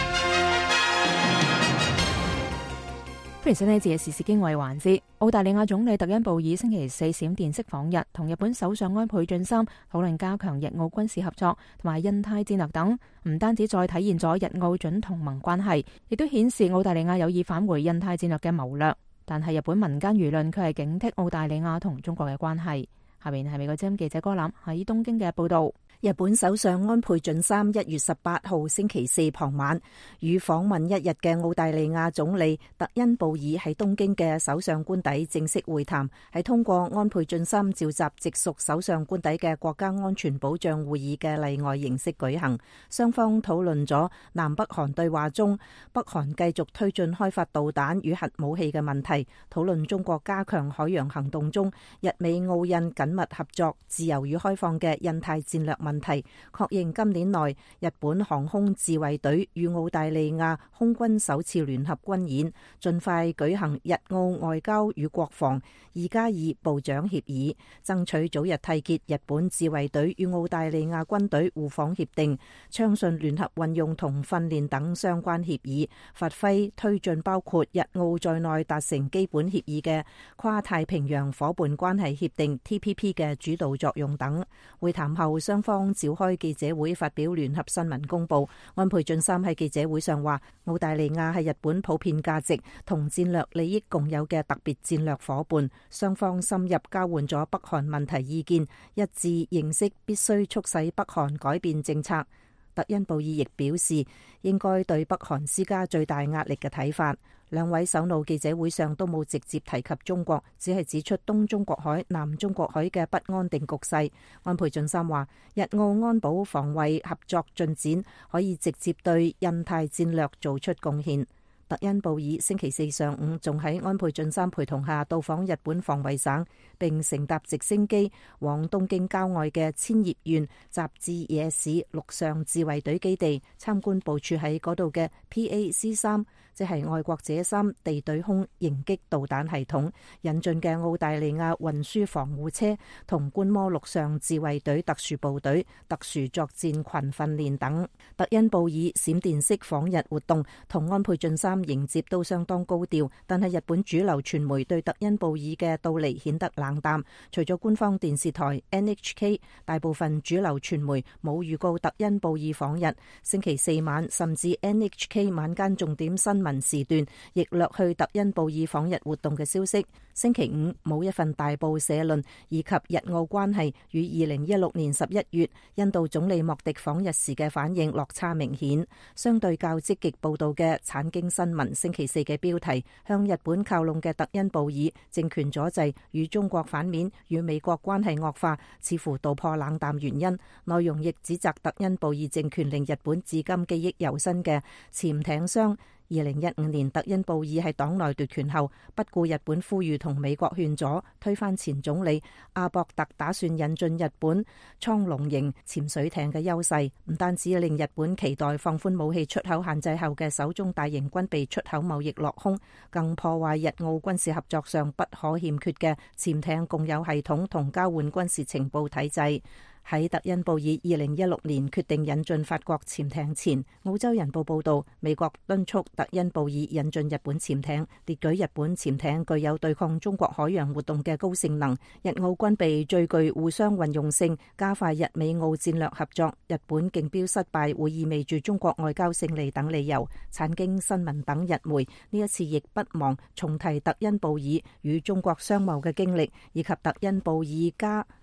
歡迎收聽呢節嘅時事經緯環節。澳大利亞總理特恩布爾星期四閃電式訪日，同日本首相安倍晉三討論加強日澳軍事合作同埋印太戰略等，唔單止再體現咗日澳準同盟關係，亦都顯示澳大利亞有意返回印太戰略嘅謀略。但係日本民間輿論卻係警惕澳大利亞同中國嘅關係。下面係美國之音記者歌欖喺東京嘅報道。 日本首相安倍晉三1月18號星期四傍晚與訪問一日嘅澳大利亞總理特恩布爾喺東京嘅首相官邸正式會談，係通過安倍晉三召集直屬首相官邸嘅國家安全保障會議嘅例外形式舉行。雙方討論咗南北韓對話中北韓繼續推進開發導彈與核武器嘅問題，討論中國加強海洋行動中日美澳印緊密合作、自由與開放嘅印太戰略問題，確認今年內日本航空自衛隊與澳大利亞空軍首次聯合軍演，盡快舉行日澳外交與國防2+2部長協議，爭取早日締結日本自衛隊與澳大利亞軍隊互訪協定，暢順聯合運用同訓練等相關協議，發揮推進包括日澳在內達成基本協議嘅跨太平洋夥伴關係協定 TPP 嘅主導作用等。會談後，雙方召開記者會發表聯合新聞公報。安倍晉三喺記者會上話，澳大利亞係日本普遍價值同戰略利益共有嘅特別戰略夥伴，雙方深入交換咗北韓問題意見，一致認識必須促使北韓改變政策。特恩布爾亦表示應該對北韓施加最大壓力嘅睇法。兩位首腦記者會上都冇直接提及中國，只係指出東中國海、南中國海嘅不安定局勢。安倍晉三話，日澳安保防衛合作進展可以直接對印太戰略做出貢獻。特恩布爾星期四上午仲喺安倍晉三陪同下到訪日本防衛省，並乘搭直升機往東京郊外嘅千葉縣雜誌野市陸上自衛隊基地參觀部署喺嗰度嘅 PAC-3，即係愛國者3地對空迎擊導彈系統，引進嘅澳大利亞運輸防護車同觀摩陸上自衛隊特殊部隊特殊作戰群訓練等。特恩布爾閃電式訪日活動同安倍晉三迎接都相當高調，但係日本主流傳媒對特恩布爾嘅到嚟顯得冷淡。除咗官方電視台 NHK， 大部分主流傳媒冇預告特恩布爾訪日。星期四晚甚至 NHK 晚間重點新聞時段亦略去特恩布爾訪日活動嘅消息。星期五冇一份大報社論以及日澳關係與2016年11月印度總理莫迪訪日時嘅反應落差明顯。相對較積極報道嘅產經新聞星期四嘅標題，向日本靠攏嘅特恩布爾政權阻滯與中國反面與美國關係惡化，似乎道破冷淡原因。內容亦指責特恩布爾政權令日本至今記憶猶新嘅潛艇商。2015年特恩布爾喺黨內奪權後，不顧日本呼籲同美國勸阻，推翻前總理阿博特打算引進日本蒼龍型潛水艇嘅優勢，唔單止令日本期待放寬武器出口限制後嘅首宗大型軍備出口貿易落空，更破壞日澳軍事合作上不可欠缺嘅潛艇共有系統同交換軍事情報體制。喺特恩布爾2016年決定引進法國潛艇前，澳洲人報報道，美國敦促特恩布爾引進日本潛艇，列舉日本潛艇具有對抗中國海洋活動嘅高性能，日澳軍備最具互相運用性，加快日美澳戰略合作，日本競標失敗會意味住中國外交勝利等理由。產經新聞等日媒呢一次亦不忘重提特恩布爾與中國商貿嘅經歷，以及特恩布爾家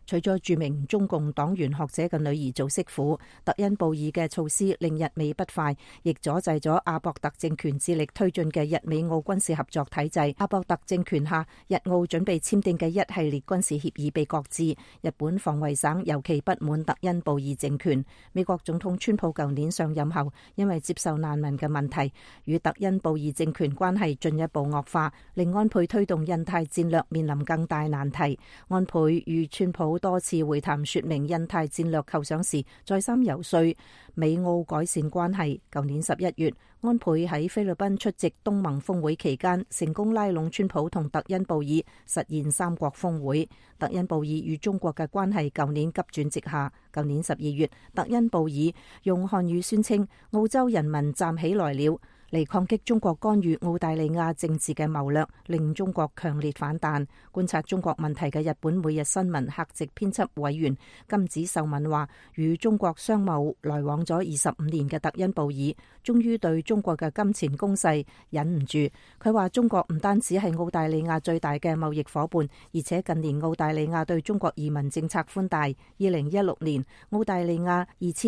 娶咗著名中共黨員學者嘅女兒做媳婦。特恩布爾嘅措施令日美不快，亦阻滯咗阿博特政權致力推進嘅日美澳軍事合作體制。阿博特政權下，日澳準備簽訂嘅一系列軍事協議被擱置。日本防衛省尤其不滿特恩布爾政權。美國總統川普舊年上任後，因為接受難民嘅問題，與特恩布爾政權關係進一步惡化，令安倍推動印太戰略面臨更大難題。安倍與川普多次會談說明印太戰略構想時，再三游說美澳改善關係。舊年11月，安倍喺菲律賓出席東盟峰會期間，成功拉攏川普同特恩布爾，實現三國峰會。特恩布爾與中國嘅關係舊年急轉直下。舊年12月，特恩布爾用漢語宣稱澳洲人民站起來了，嚟抗擊中國干預澳大利亞政治嘅謀略，令中國強烈反彈。觀察中國問題嘅日本每日新聞客席編輯委員金子秀敏話，與中國商貿來往咗25年嘅特恩布爾，終於對中國嘅金錢攻勢忍唔住。佢話中國唔單止係澳大利亞最大嘅貿易夥伴，而且近年澳大利亞對中國移民政策寬大。2016年，澳大利亞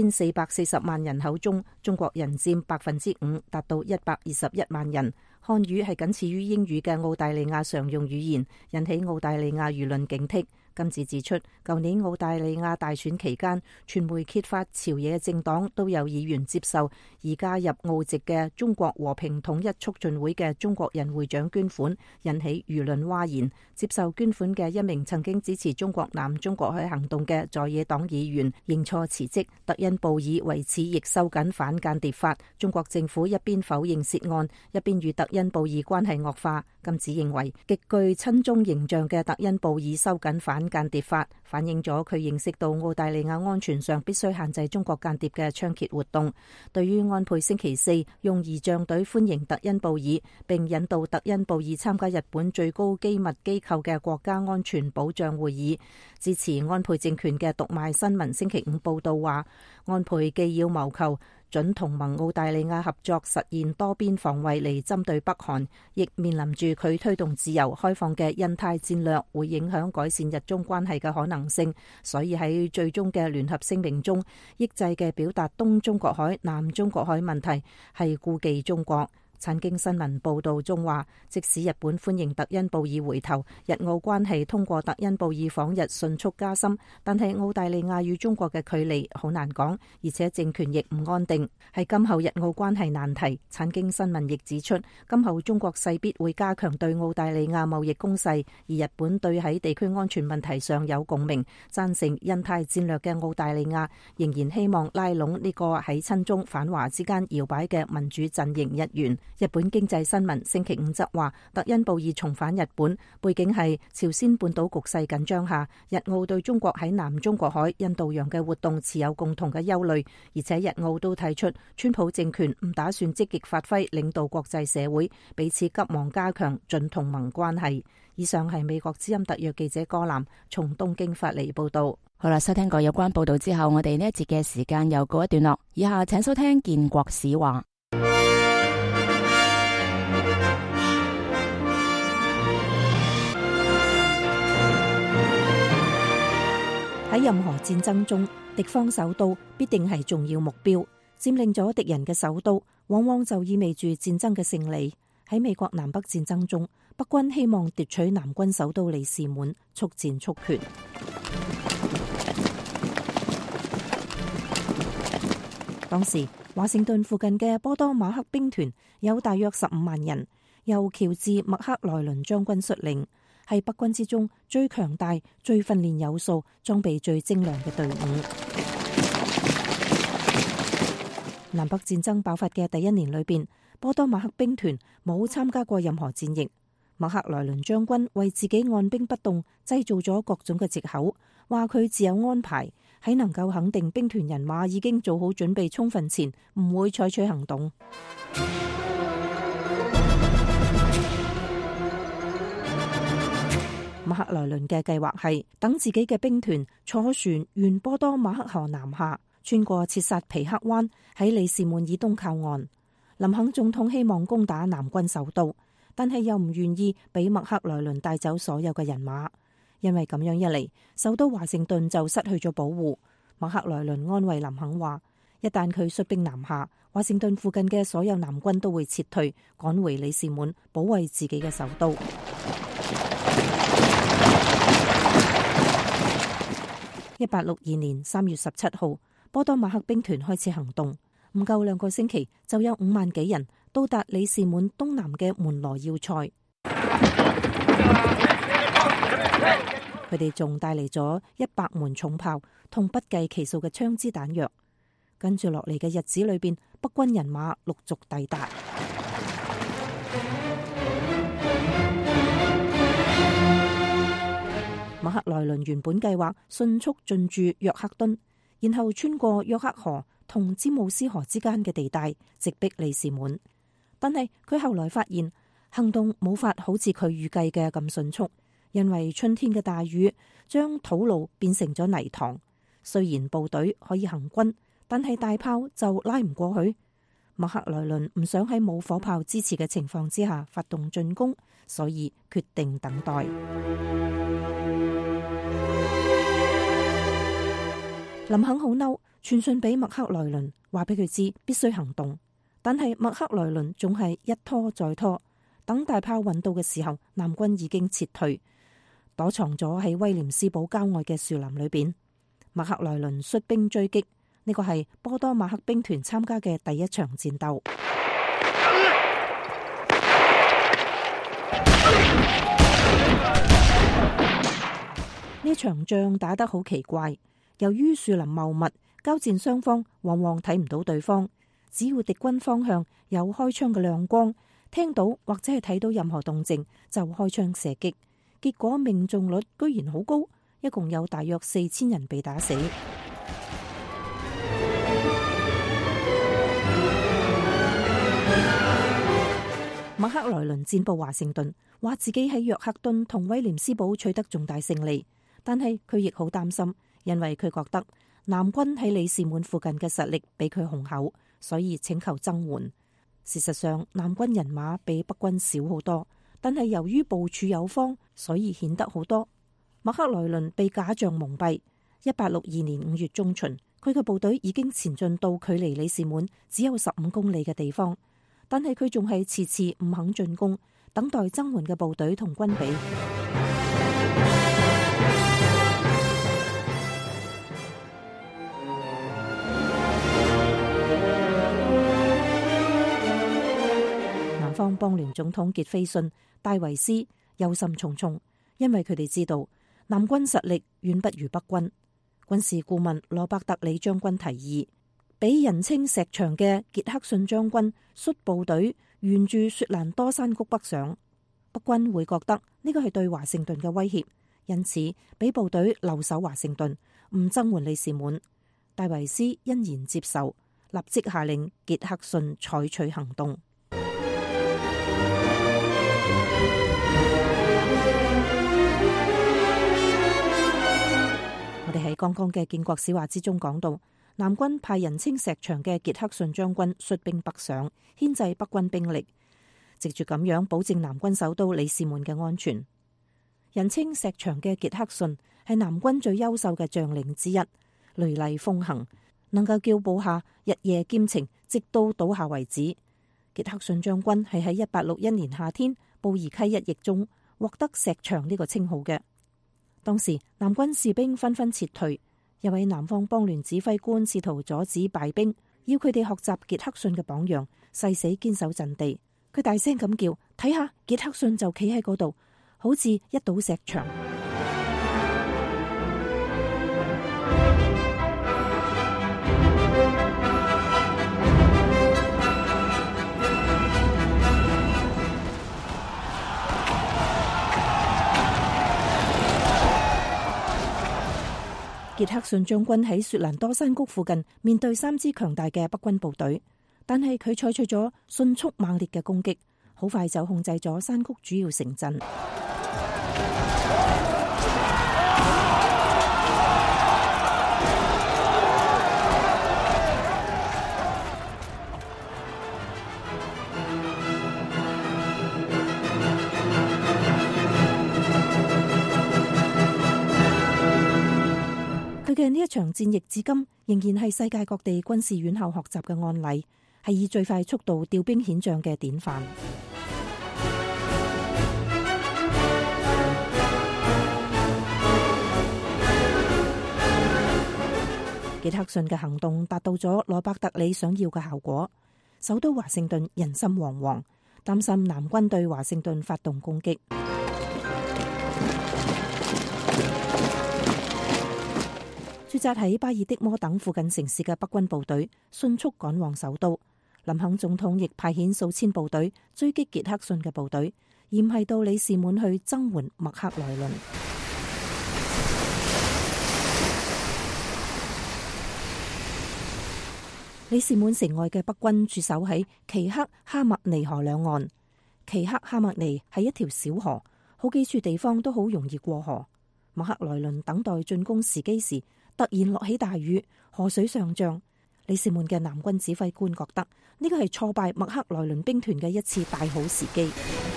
2440萬人口中，中國人佔5%，達到121萬人。漢語係僅次於英語嘅澳大利亞常用語言，引起澳大利亞輿論警惕。金子指出，舊年澳大利亞大選期間，傳媒揭發朝野政黨都有議員接受而加入澳籍嘅中國和平統一促進會嘅中國人會長捐款，引起輿論譁然。接受捐款嘅一名曾經支持中國南中國海行動嘅在野黨議員認錯辭職。特恩布爾為此亦收緊反間諜法。中國政府一邊否認涉案，一邊與特恩布爾關係惡化。金子認為，極具親中形象嘅特恩布爾收緊反間諜法，反映咗佢認識到澳大利亞安全上必須限制中國間諜嘅猖獗活動。對於安倍星期四用儀仗隊歡迎特恩布爾，並引導特恩布爾參加日本最高機密機構嘅國家安全保障會議，支持安倍政權嘅讀賣新聞星期五報道話，安倍既要謀求準同盟澳大利亞合作實現多邊防衛嚟針對北韓，亦面臨住佢推動自由開放嘅印太戰略會影響改善日中關係嘅可能性，所以喺最終嘅聯合聲明中，抑制嘅表達東中國海、南中國海問題係顧忌中國。產經新聞報道中話，即使日本歡迎特恩布爾回頭，日澳關係通過特恩布爾訪日迅速加深，但係澳大利亞與中國嘅距離好難講，而且政權亦唔安定，係今後日澳關係難題。產經新聞亦指出，今後中國勢必會加強對澳大利亞貿易攻勢，而日本對喺地區安全問題上有共鳴，贊成印太戰略嘅澳大利亞仍然希望拉攏呢個喺親中反華之間搖擺嘅民主陣營一員。日本經濟新聞星期五則話，特恩布爾重返日本，背景係朝鮮半島局勢緊張下，日澳對中國喺南中國海、印度洋嘅活動持有共同嘅憂慮，而且日澳都提出，川普政權唔打算積極發揮領導國際社會，彼此急忙加強準同盟關係。以上係美國之音特約記者柯南從東京發嚟報道。 好啦，收聽過有關報道之後，我哋呢一節嘅時間又告一段落。以下請收聽建國史話。 喺任何戰爭中，敵方首都必定係重要目標。佔領咗敵人嘅首都，往往就意味住戰爭嘅勝利。喺美國南北戰爭中，北軍希望奪取南軍首都里士滿，速戰速決。當時華盛頓附近嘅波多馬克兵團有大約15萬人，由喬治麥克萊倫將軍率領，係北軍之中最強大、最訓練有素、裝備最精良嘅隊伍。南北戰爭爆發嘅第一年裏邊，波多馬克兵團冇參加過任何戰役。麥克萊倫將軍為自己按兵不動製造咗各種嘅藉口，話佢自有安排，喺能夠肯定兵團人馬已經做好準備充分前，唔會採取行動。麥克萊倫嘅計劃係等自己嘅兵團坐船沿波多馬克河南下，穿過切薩皮克灣，喺里士滿以東靠岸。林肯總統希望攻打南軍首都，但係又唔願意俾麥克萊倫帶走所有嘅人馬。 因為咁樣一嚟，首都華盛頓就失去咗保護。麥克萊倫安慰林肯話，一旦佢率兵南下，華盛頓附近嘅所有南軍都會撤退，趕回里士滿，保衛自己嘅首都。1862年3月17號，波多馬克兵團開始行動，唔夠2個星期就有5萬幾人到達里士滿東南嘅門羅要塞。佢哋仲帶嚟咗100門重炮同不計其數嘅槍支彈藥。跟住落嚟嘅日子裏邊，北軍人馬陸續抵達。麥克萊倫原本計劃迅速進駐約克敦，然後穿過約克河同詹姆斯河之間嘅地帶，直逼里士滿。但係佢後來發現行動冇法好似佢預計嘅咁迅速，因為春天嘅大雨將土路變成咗泥塘。雖然部隊可以行軍，但係大炮就拉唔過去。麥克萊倫唔想喺冇火炮支持嘅情況之下發動進攻，所以決定等待。林肯好嬲，傳信俾麥克萊倫，話俾佢知必須行動。但係麥克萊倫仲係一拖再拖，等大炮運到嘅時候，南軍已經撤退，躲藏咗喺威廉斯堡郊外嘅樹林裏邊。麥克萊倫率兵追擊，呢個係波多馬克兵團參加嘅第一場戰鬥。呢場仗打得好奇怪，由於樹林茂密，交戰雙方往往睇唔到對方，只要敵軍方向有開槍嘅亮光，聽到或者係睇到任何動靜就開槍射擊，結果命中率居然好高，一共有大約4000人被打死。麥克萊倫戰報華盛頓，話自己喺約克敦同威廉斯堡取得重大勝利，但係佢亦好擔心，因為佢覺得南軍喺里士滿附近嘅實力比佢雄厚，所以請求增援。事實上，南軍人馬比北軍少好多，但係由於部署有方，所以顯得好多。麥克萊倫被假象蒙蔽。1862年5月中旬，佢嘅部隊已經前進到距離里士滿只有15公里嘅地方，但係佢仲係遲遲唔肯進攻，等待增援嘅部隊同軍備。南方邦聯總統傑斐遜、戴維斯憂心忡忡，因為佢哋知道南軍實力遠不如北軍。軍事顧問羅伯特里將軍提議，俾人稱石牆嘅傑克遜將軍率部隊沿住雪蘭多山谷北上，北軍會覺得呢個係對華盛頓嘅威脅，因此俾部隊留守華盛頓，唔增援里士滿。戴維斯欣然接受，立即下令傑克遜採取行動。我哋喺剛剛嘅建國史話之中講到，南軍派人稱石牆嘅傑克遜將軍率兵北上，牽制北軍兵力，藉住咁樣保證南軍首都里士滿嘅安全。人稱石牆嘅傑克遜係南軍最優秀嘅將領之一，雷厲風行，能夠叫部下日夜兼程，直到倒下為止。傑克遜將軍係喺1861年夏天布宜溪一役中獲得石牆呢個稱號嘅。當時南軍士兵紛紛撤退，一位南方邦聯指揮官試圖阻止敗兵，要佢哋學習傑克遜嘅榜樣，誓死堅守陣地。佢大聲咁叫：睇下傑克遜就企喺嗰度，好似一堵石牆。傑克遜將軍喺雪蘭多山谷附近面對3支強大嘅北軍部隊，但係佢採取咗迅速猛烈嘅攻擊，好快就控制咗山谷主要城鎮。 場戰役至今仍然係世界各地軍事院校學習嘅案例，係以最快速度調兵遣將嘅典範。傑克遜嘅行動達到咗羅伯特里想要嘅效果，首都華盛頓人心惶惶，擔心南軍對華盛頓發動攻擊。駐紮喺巴爾的摩等附近城市嘅北軍部隊迅速趕往首都，林肯總統亦派遣數千部隊追擊傑克遜嘅部隊，而唔係到里士滿去增援麥克萊倫。里士滿城外嘅北軍駐守喺奇克哈默尼河兩岸。奇克哈默尼係一條小河，好幾處地方都好容易過河。麥克萊倫等待進攻時機時，突然落起大雨，河水上漲。里士滿嘅南軍指揮官覺得呢個係挫敗麥克萊倫兵團嘅一次大好時機。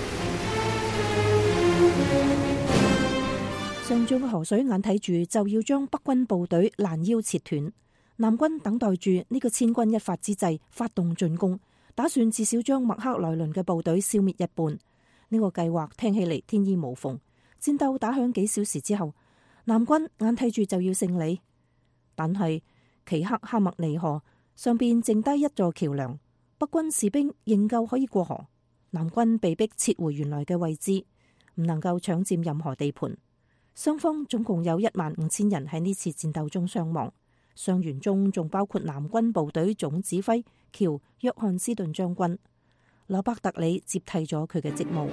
上漲嘅河水眼睇住就要將北軍部隊攔腰切斷。南軍等待住呢個千鈞一髮之際發動進攻，打算至少將麥克萊倫嘅部隊消滅一半。呢個計劃聽起嚟天衣無縫。戰鬥打響幾小時之後，南軍眼睇住就要勝利，但係奇克哈默尼河上邊剩低一座橋樑，北軍士兵仍舊可以過河。南軍被迫撤回原來嘅位置，唔能夠搶佔任何地盤。雙方總共有15000人喺呢次戰鬥中傷亡。傷員中仲包括南軍部隊總指揮喬約翰斯頓將軍。羅伯特里接替咗佢嘅職務。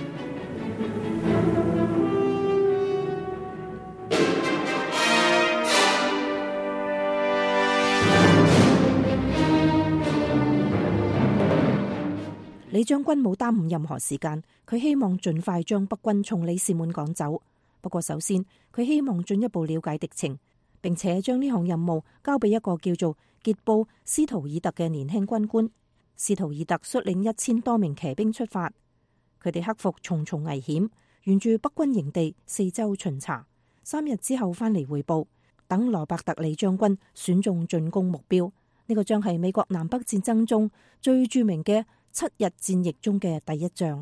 李將軍冇耽誤任何時間，佢希望盡快將北軍從里士滿趕走。不過首先，佢希望進一步了解敵情，並且將呢項任務交俾一個叫做傑布斯圖爾特嘅年輕軍官。斯圖爾特率領1000多名騎兵出發，佢哋克服重重危險，沿住北軍營地四周巡查。3日之後返嚟匯報，等羅伯特里將軍選中進攻目標。呢個將係美國南北戰爭中最著名嘅7日戰役中嘅第一仗。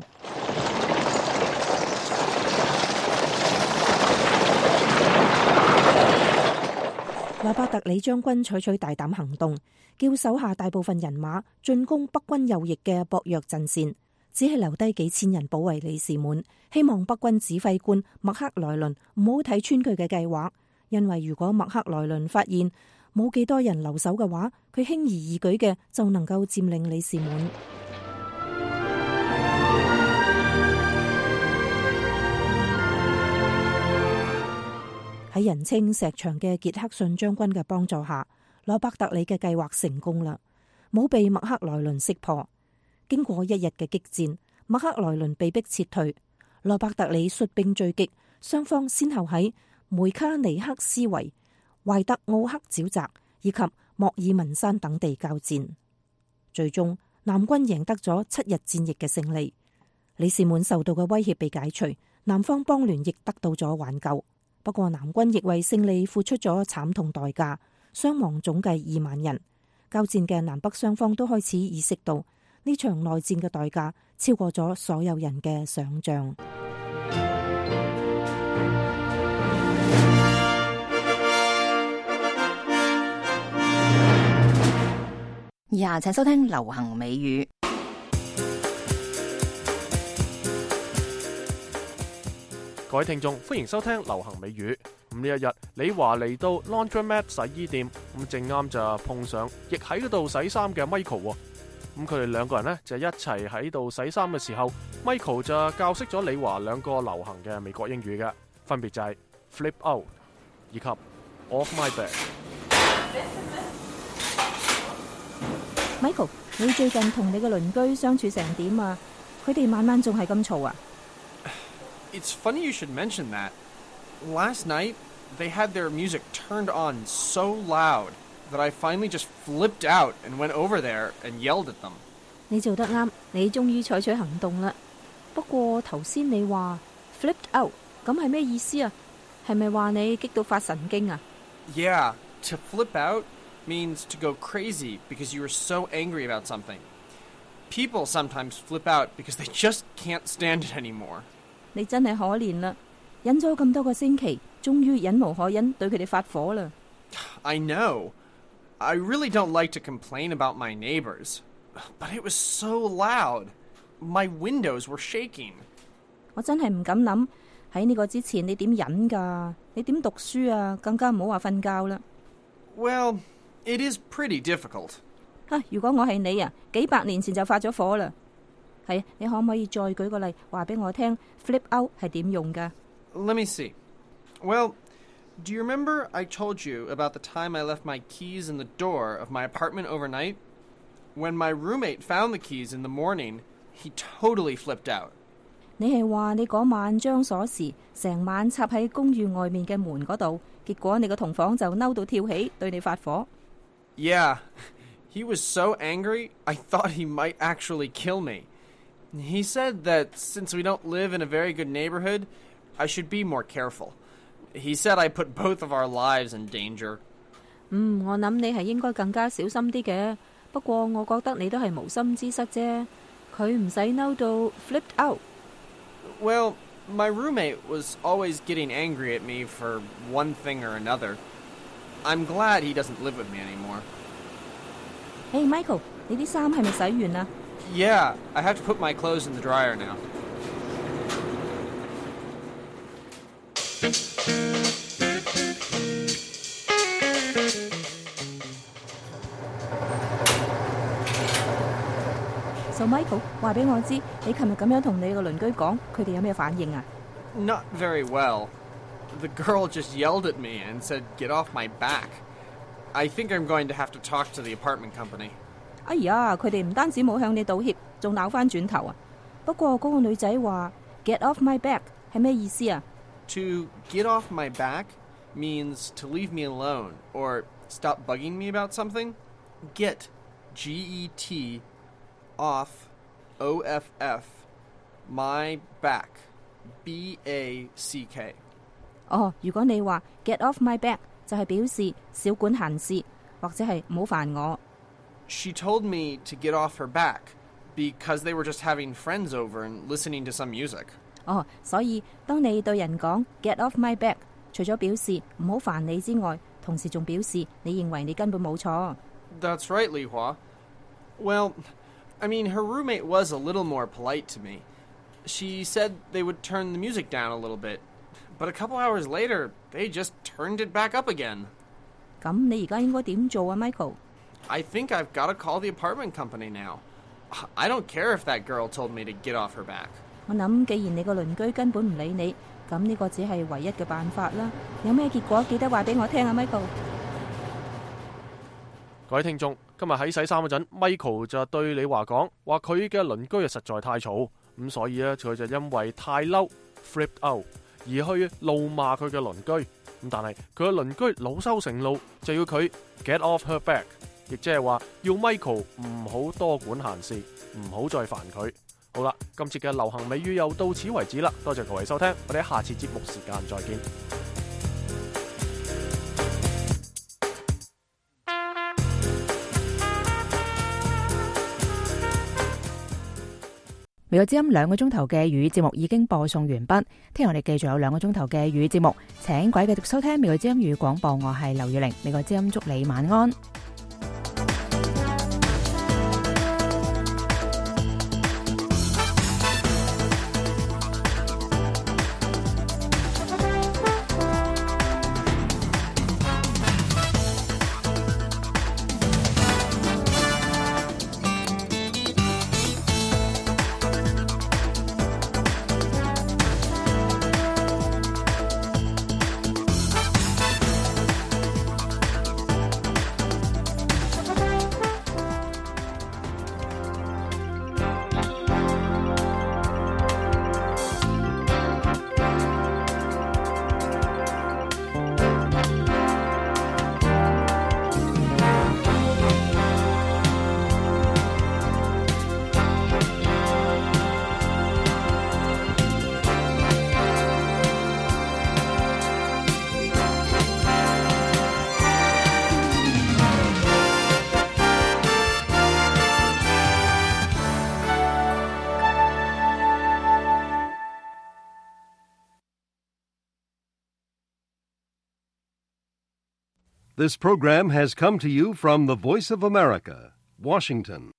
羅伯特里將軍採取大膽行動，叫手下大部分人馬進攻北軍右翼嘅薄弱陣線，只係留低幾千人保衛里士滿，希望北軍指揮官麥克萊倫唔好睇穿佢嘅計劃，因為如果麥克萊倫發現冇幾多人留守嘅話，佢輕而易舉嘅就能夠佔領里士滿。喺人稱石牆嘅傑克遜將軍嘅幫助下，羅伯特里嘅計劃成功啦，冇被麥克萊倫識破。經過1日嘅激戰，麥克萊倫被迫撤退，羅伯特里率兵追擊，雙方先後喺梅卡尼克斯維、懷特奧克沼澤以及莫爾文山等地交戰。最終南軍贏得咗7日戰役嘅勝利，里士滿受到嘅威脅被解除，南方邦聯亦得到咗挽救。不過南軍亦為勝利付出咗慘痛代價，傷亡總計2萬人。交戰嘅南北雙方都開始意識到呢場內戰嘅代價超過咗所有人嘅想象。 以下請收聽流行美語。 各位聽眾，歡迎收聽流行美語。呢一日，李華嚟到 Laundromat 洗衣店，正啱就碰上亦喺嗰度洗衫嘅 Michael。佢哋兩個人呢，就一齊喺度洗衫嘅時候 ，Michael 就教識咗李華2個流行嘅美國英語嘅，分別就係 flip out 以及 off my bed。Michael， 你最近同你嘅鄰居相處成點啊？佢哋晚晚仲係咁嘈啊？ It's funny you should mention that. Last night, they had their music turned on so loud that I finally just flipped out and went over there and yelled at them. 你做得啱，你終於採取行動啦。不過頭先你話 flipped out， 咁係咩意思啊？係咪話你激到發神經啊？ Yeah, To flip out means to go crazy because you are so angry about something. People sometimes flip out because they just can't stand it anymore. 你真係可憐啦，忍咗咁多個星期，終於忍無可忍，對佢哋發火啦。 I know. I really don't like to complain about my neighbors, but it was so loud. My windows were shaking. 我真係唔敢諗喺呢個之前你點忍㗎？你點讀書啊？更加唔好話瞓覺啦。 Well, it is pretty difficult. 如果我係你啊，幾百年前就發咗火啦。係，你可唔可以再舉個例話俾我聽 flip out 係點用㗎？ Let me see. Well, do you remember I told you about the time I left my keys in the door of my apartment overnight? When my roommate found the keys in the morning, he totally flipped out. 你係話你嗰晚將鎖匙成晚插喺公寓外面嘅門嗰度，結果你個同房就嬲到跳起，對你發火。 Yeah, he was so angry, I thought he might actually kill me. He said that since we don't live in a very good neighborhood, I should be more careful. He said I put both of our lives in danger. 我諗你係應該更加小心啲嘅。不過我覺得你都係無心之失啫。佢唔使嬲到 flipped out。 Well, my roommate was always getting angry at me for one thing or another. I'm glad he doesn't live with me anymore. Hey Michael， 你啲衫係咪洗完啦？ Yeah, I have to put my clothes in the dryer now. So Michael， 話俾我知，你琴日咁樣同你個鄰居講，佢哋有咩反應啊？ Not very well. The girl just yelled at me and said, "Get off my back." I think I'm going to have to talk to the apartment company. 哎呀，佢哋唔單止冇向你道歉，仲鬧翻轉頭啊！不過嗰個女仔話 Get off my back 係咩意思啊？ To get off my back means to leave me alone or stop bugging me about something. Get, G-E-T, off, O-F-F, my back, B-A-C-K. 如果你話 Get off my back 就係表示少管閒事，或者係唔好煩我。 She told me to get off her back because they were just having friends over and listening to some music. 所以當你對人講 Get off my back， 除咗表示唔好煩你之外，同時仲表示你認為你根本冇錯。 That's right, Li Hua. Well, I mean, her roommate was a little more polite to me. She said they would turn the music down a little bit, but a couple hours later, they just turned it back up again. 咁你而家應該點做啊 Michael？ I think I've got to call the apartment company now. I don't care if that girl told me to get off her back. 我諗既然你個鄰居根本唔理你，咁呢個只係唯一嘅辦法啦。有咩結果記得話俾我聽啊 Michael。 各位聽眾，今日喺洗衫嗰陣 ，Michael 就對李華講話佢嘅鄰居實在太嘈，咁所以咧佢就因為太嬲 flipped out 而去怒罵佢嘅鄰居。咁但係佢嘅鄰居惱羞成怒，就要佢 get off her back， 亦即係話要 Michael 唔好多管閒事，唔好再煩佢。好啦，今次嘅流行美語又到此為止啦，多謝各位收聽，我哋喺下次節目時間再見。 美國之音2個鐘頭嘅粵語節目已經播送完畢，聽日我哋繼續有2個鐘頭嘅粵語節目，請各位繼續收聽美國之音粵語廣播，我係劉雨玲，美國之音祝你晚安。 This program has come to you from the Voice of America, Washington.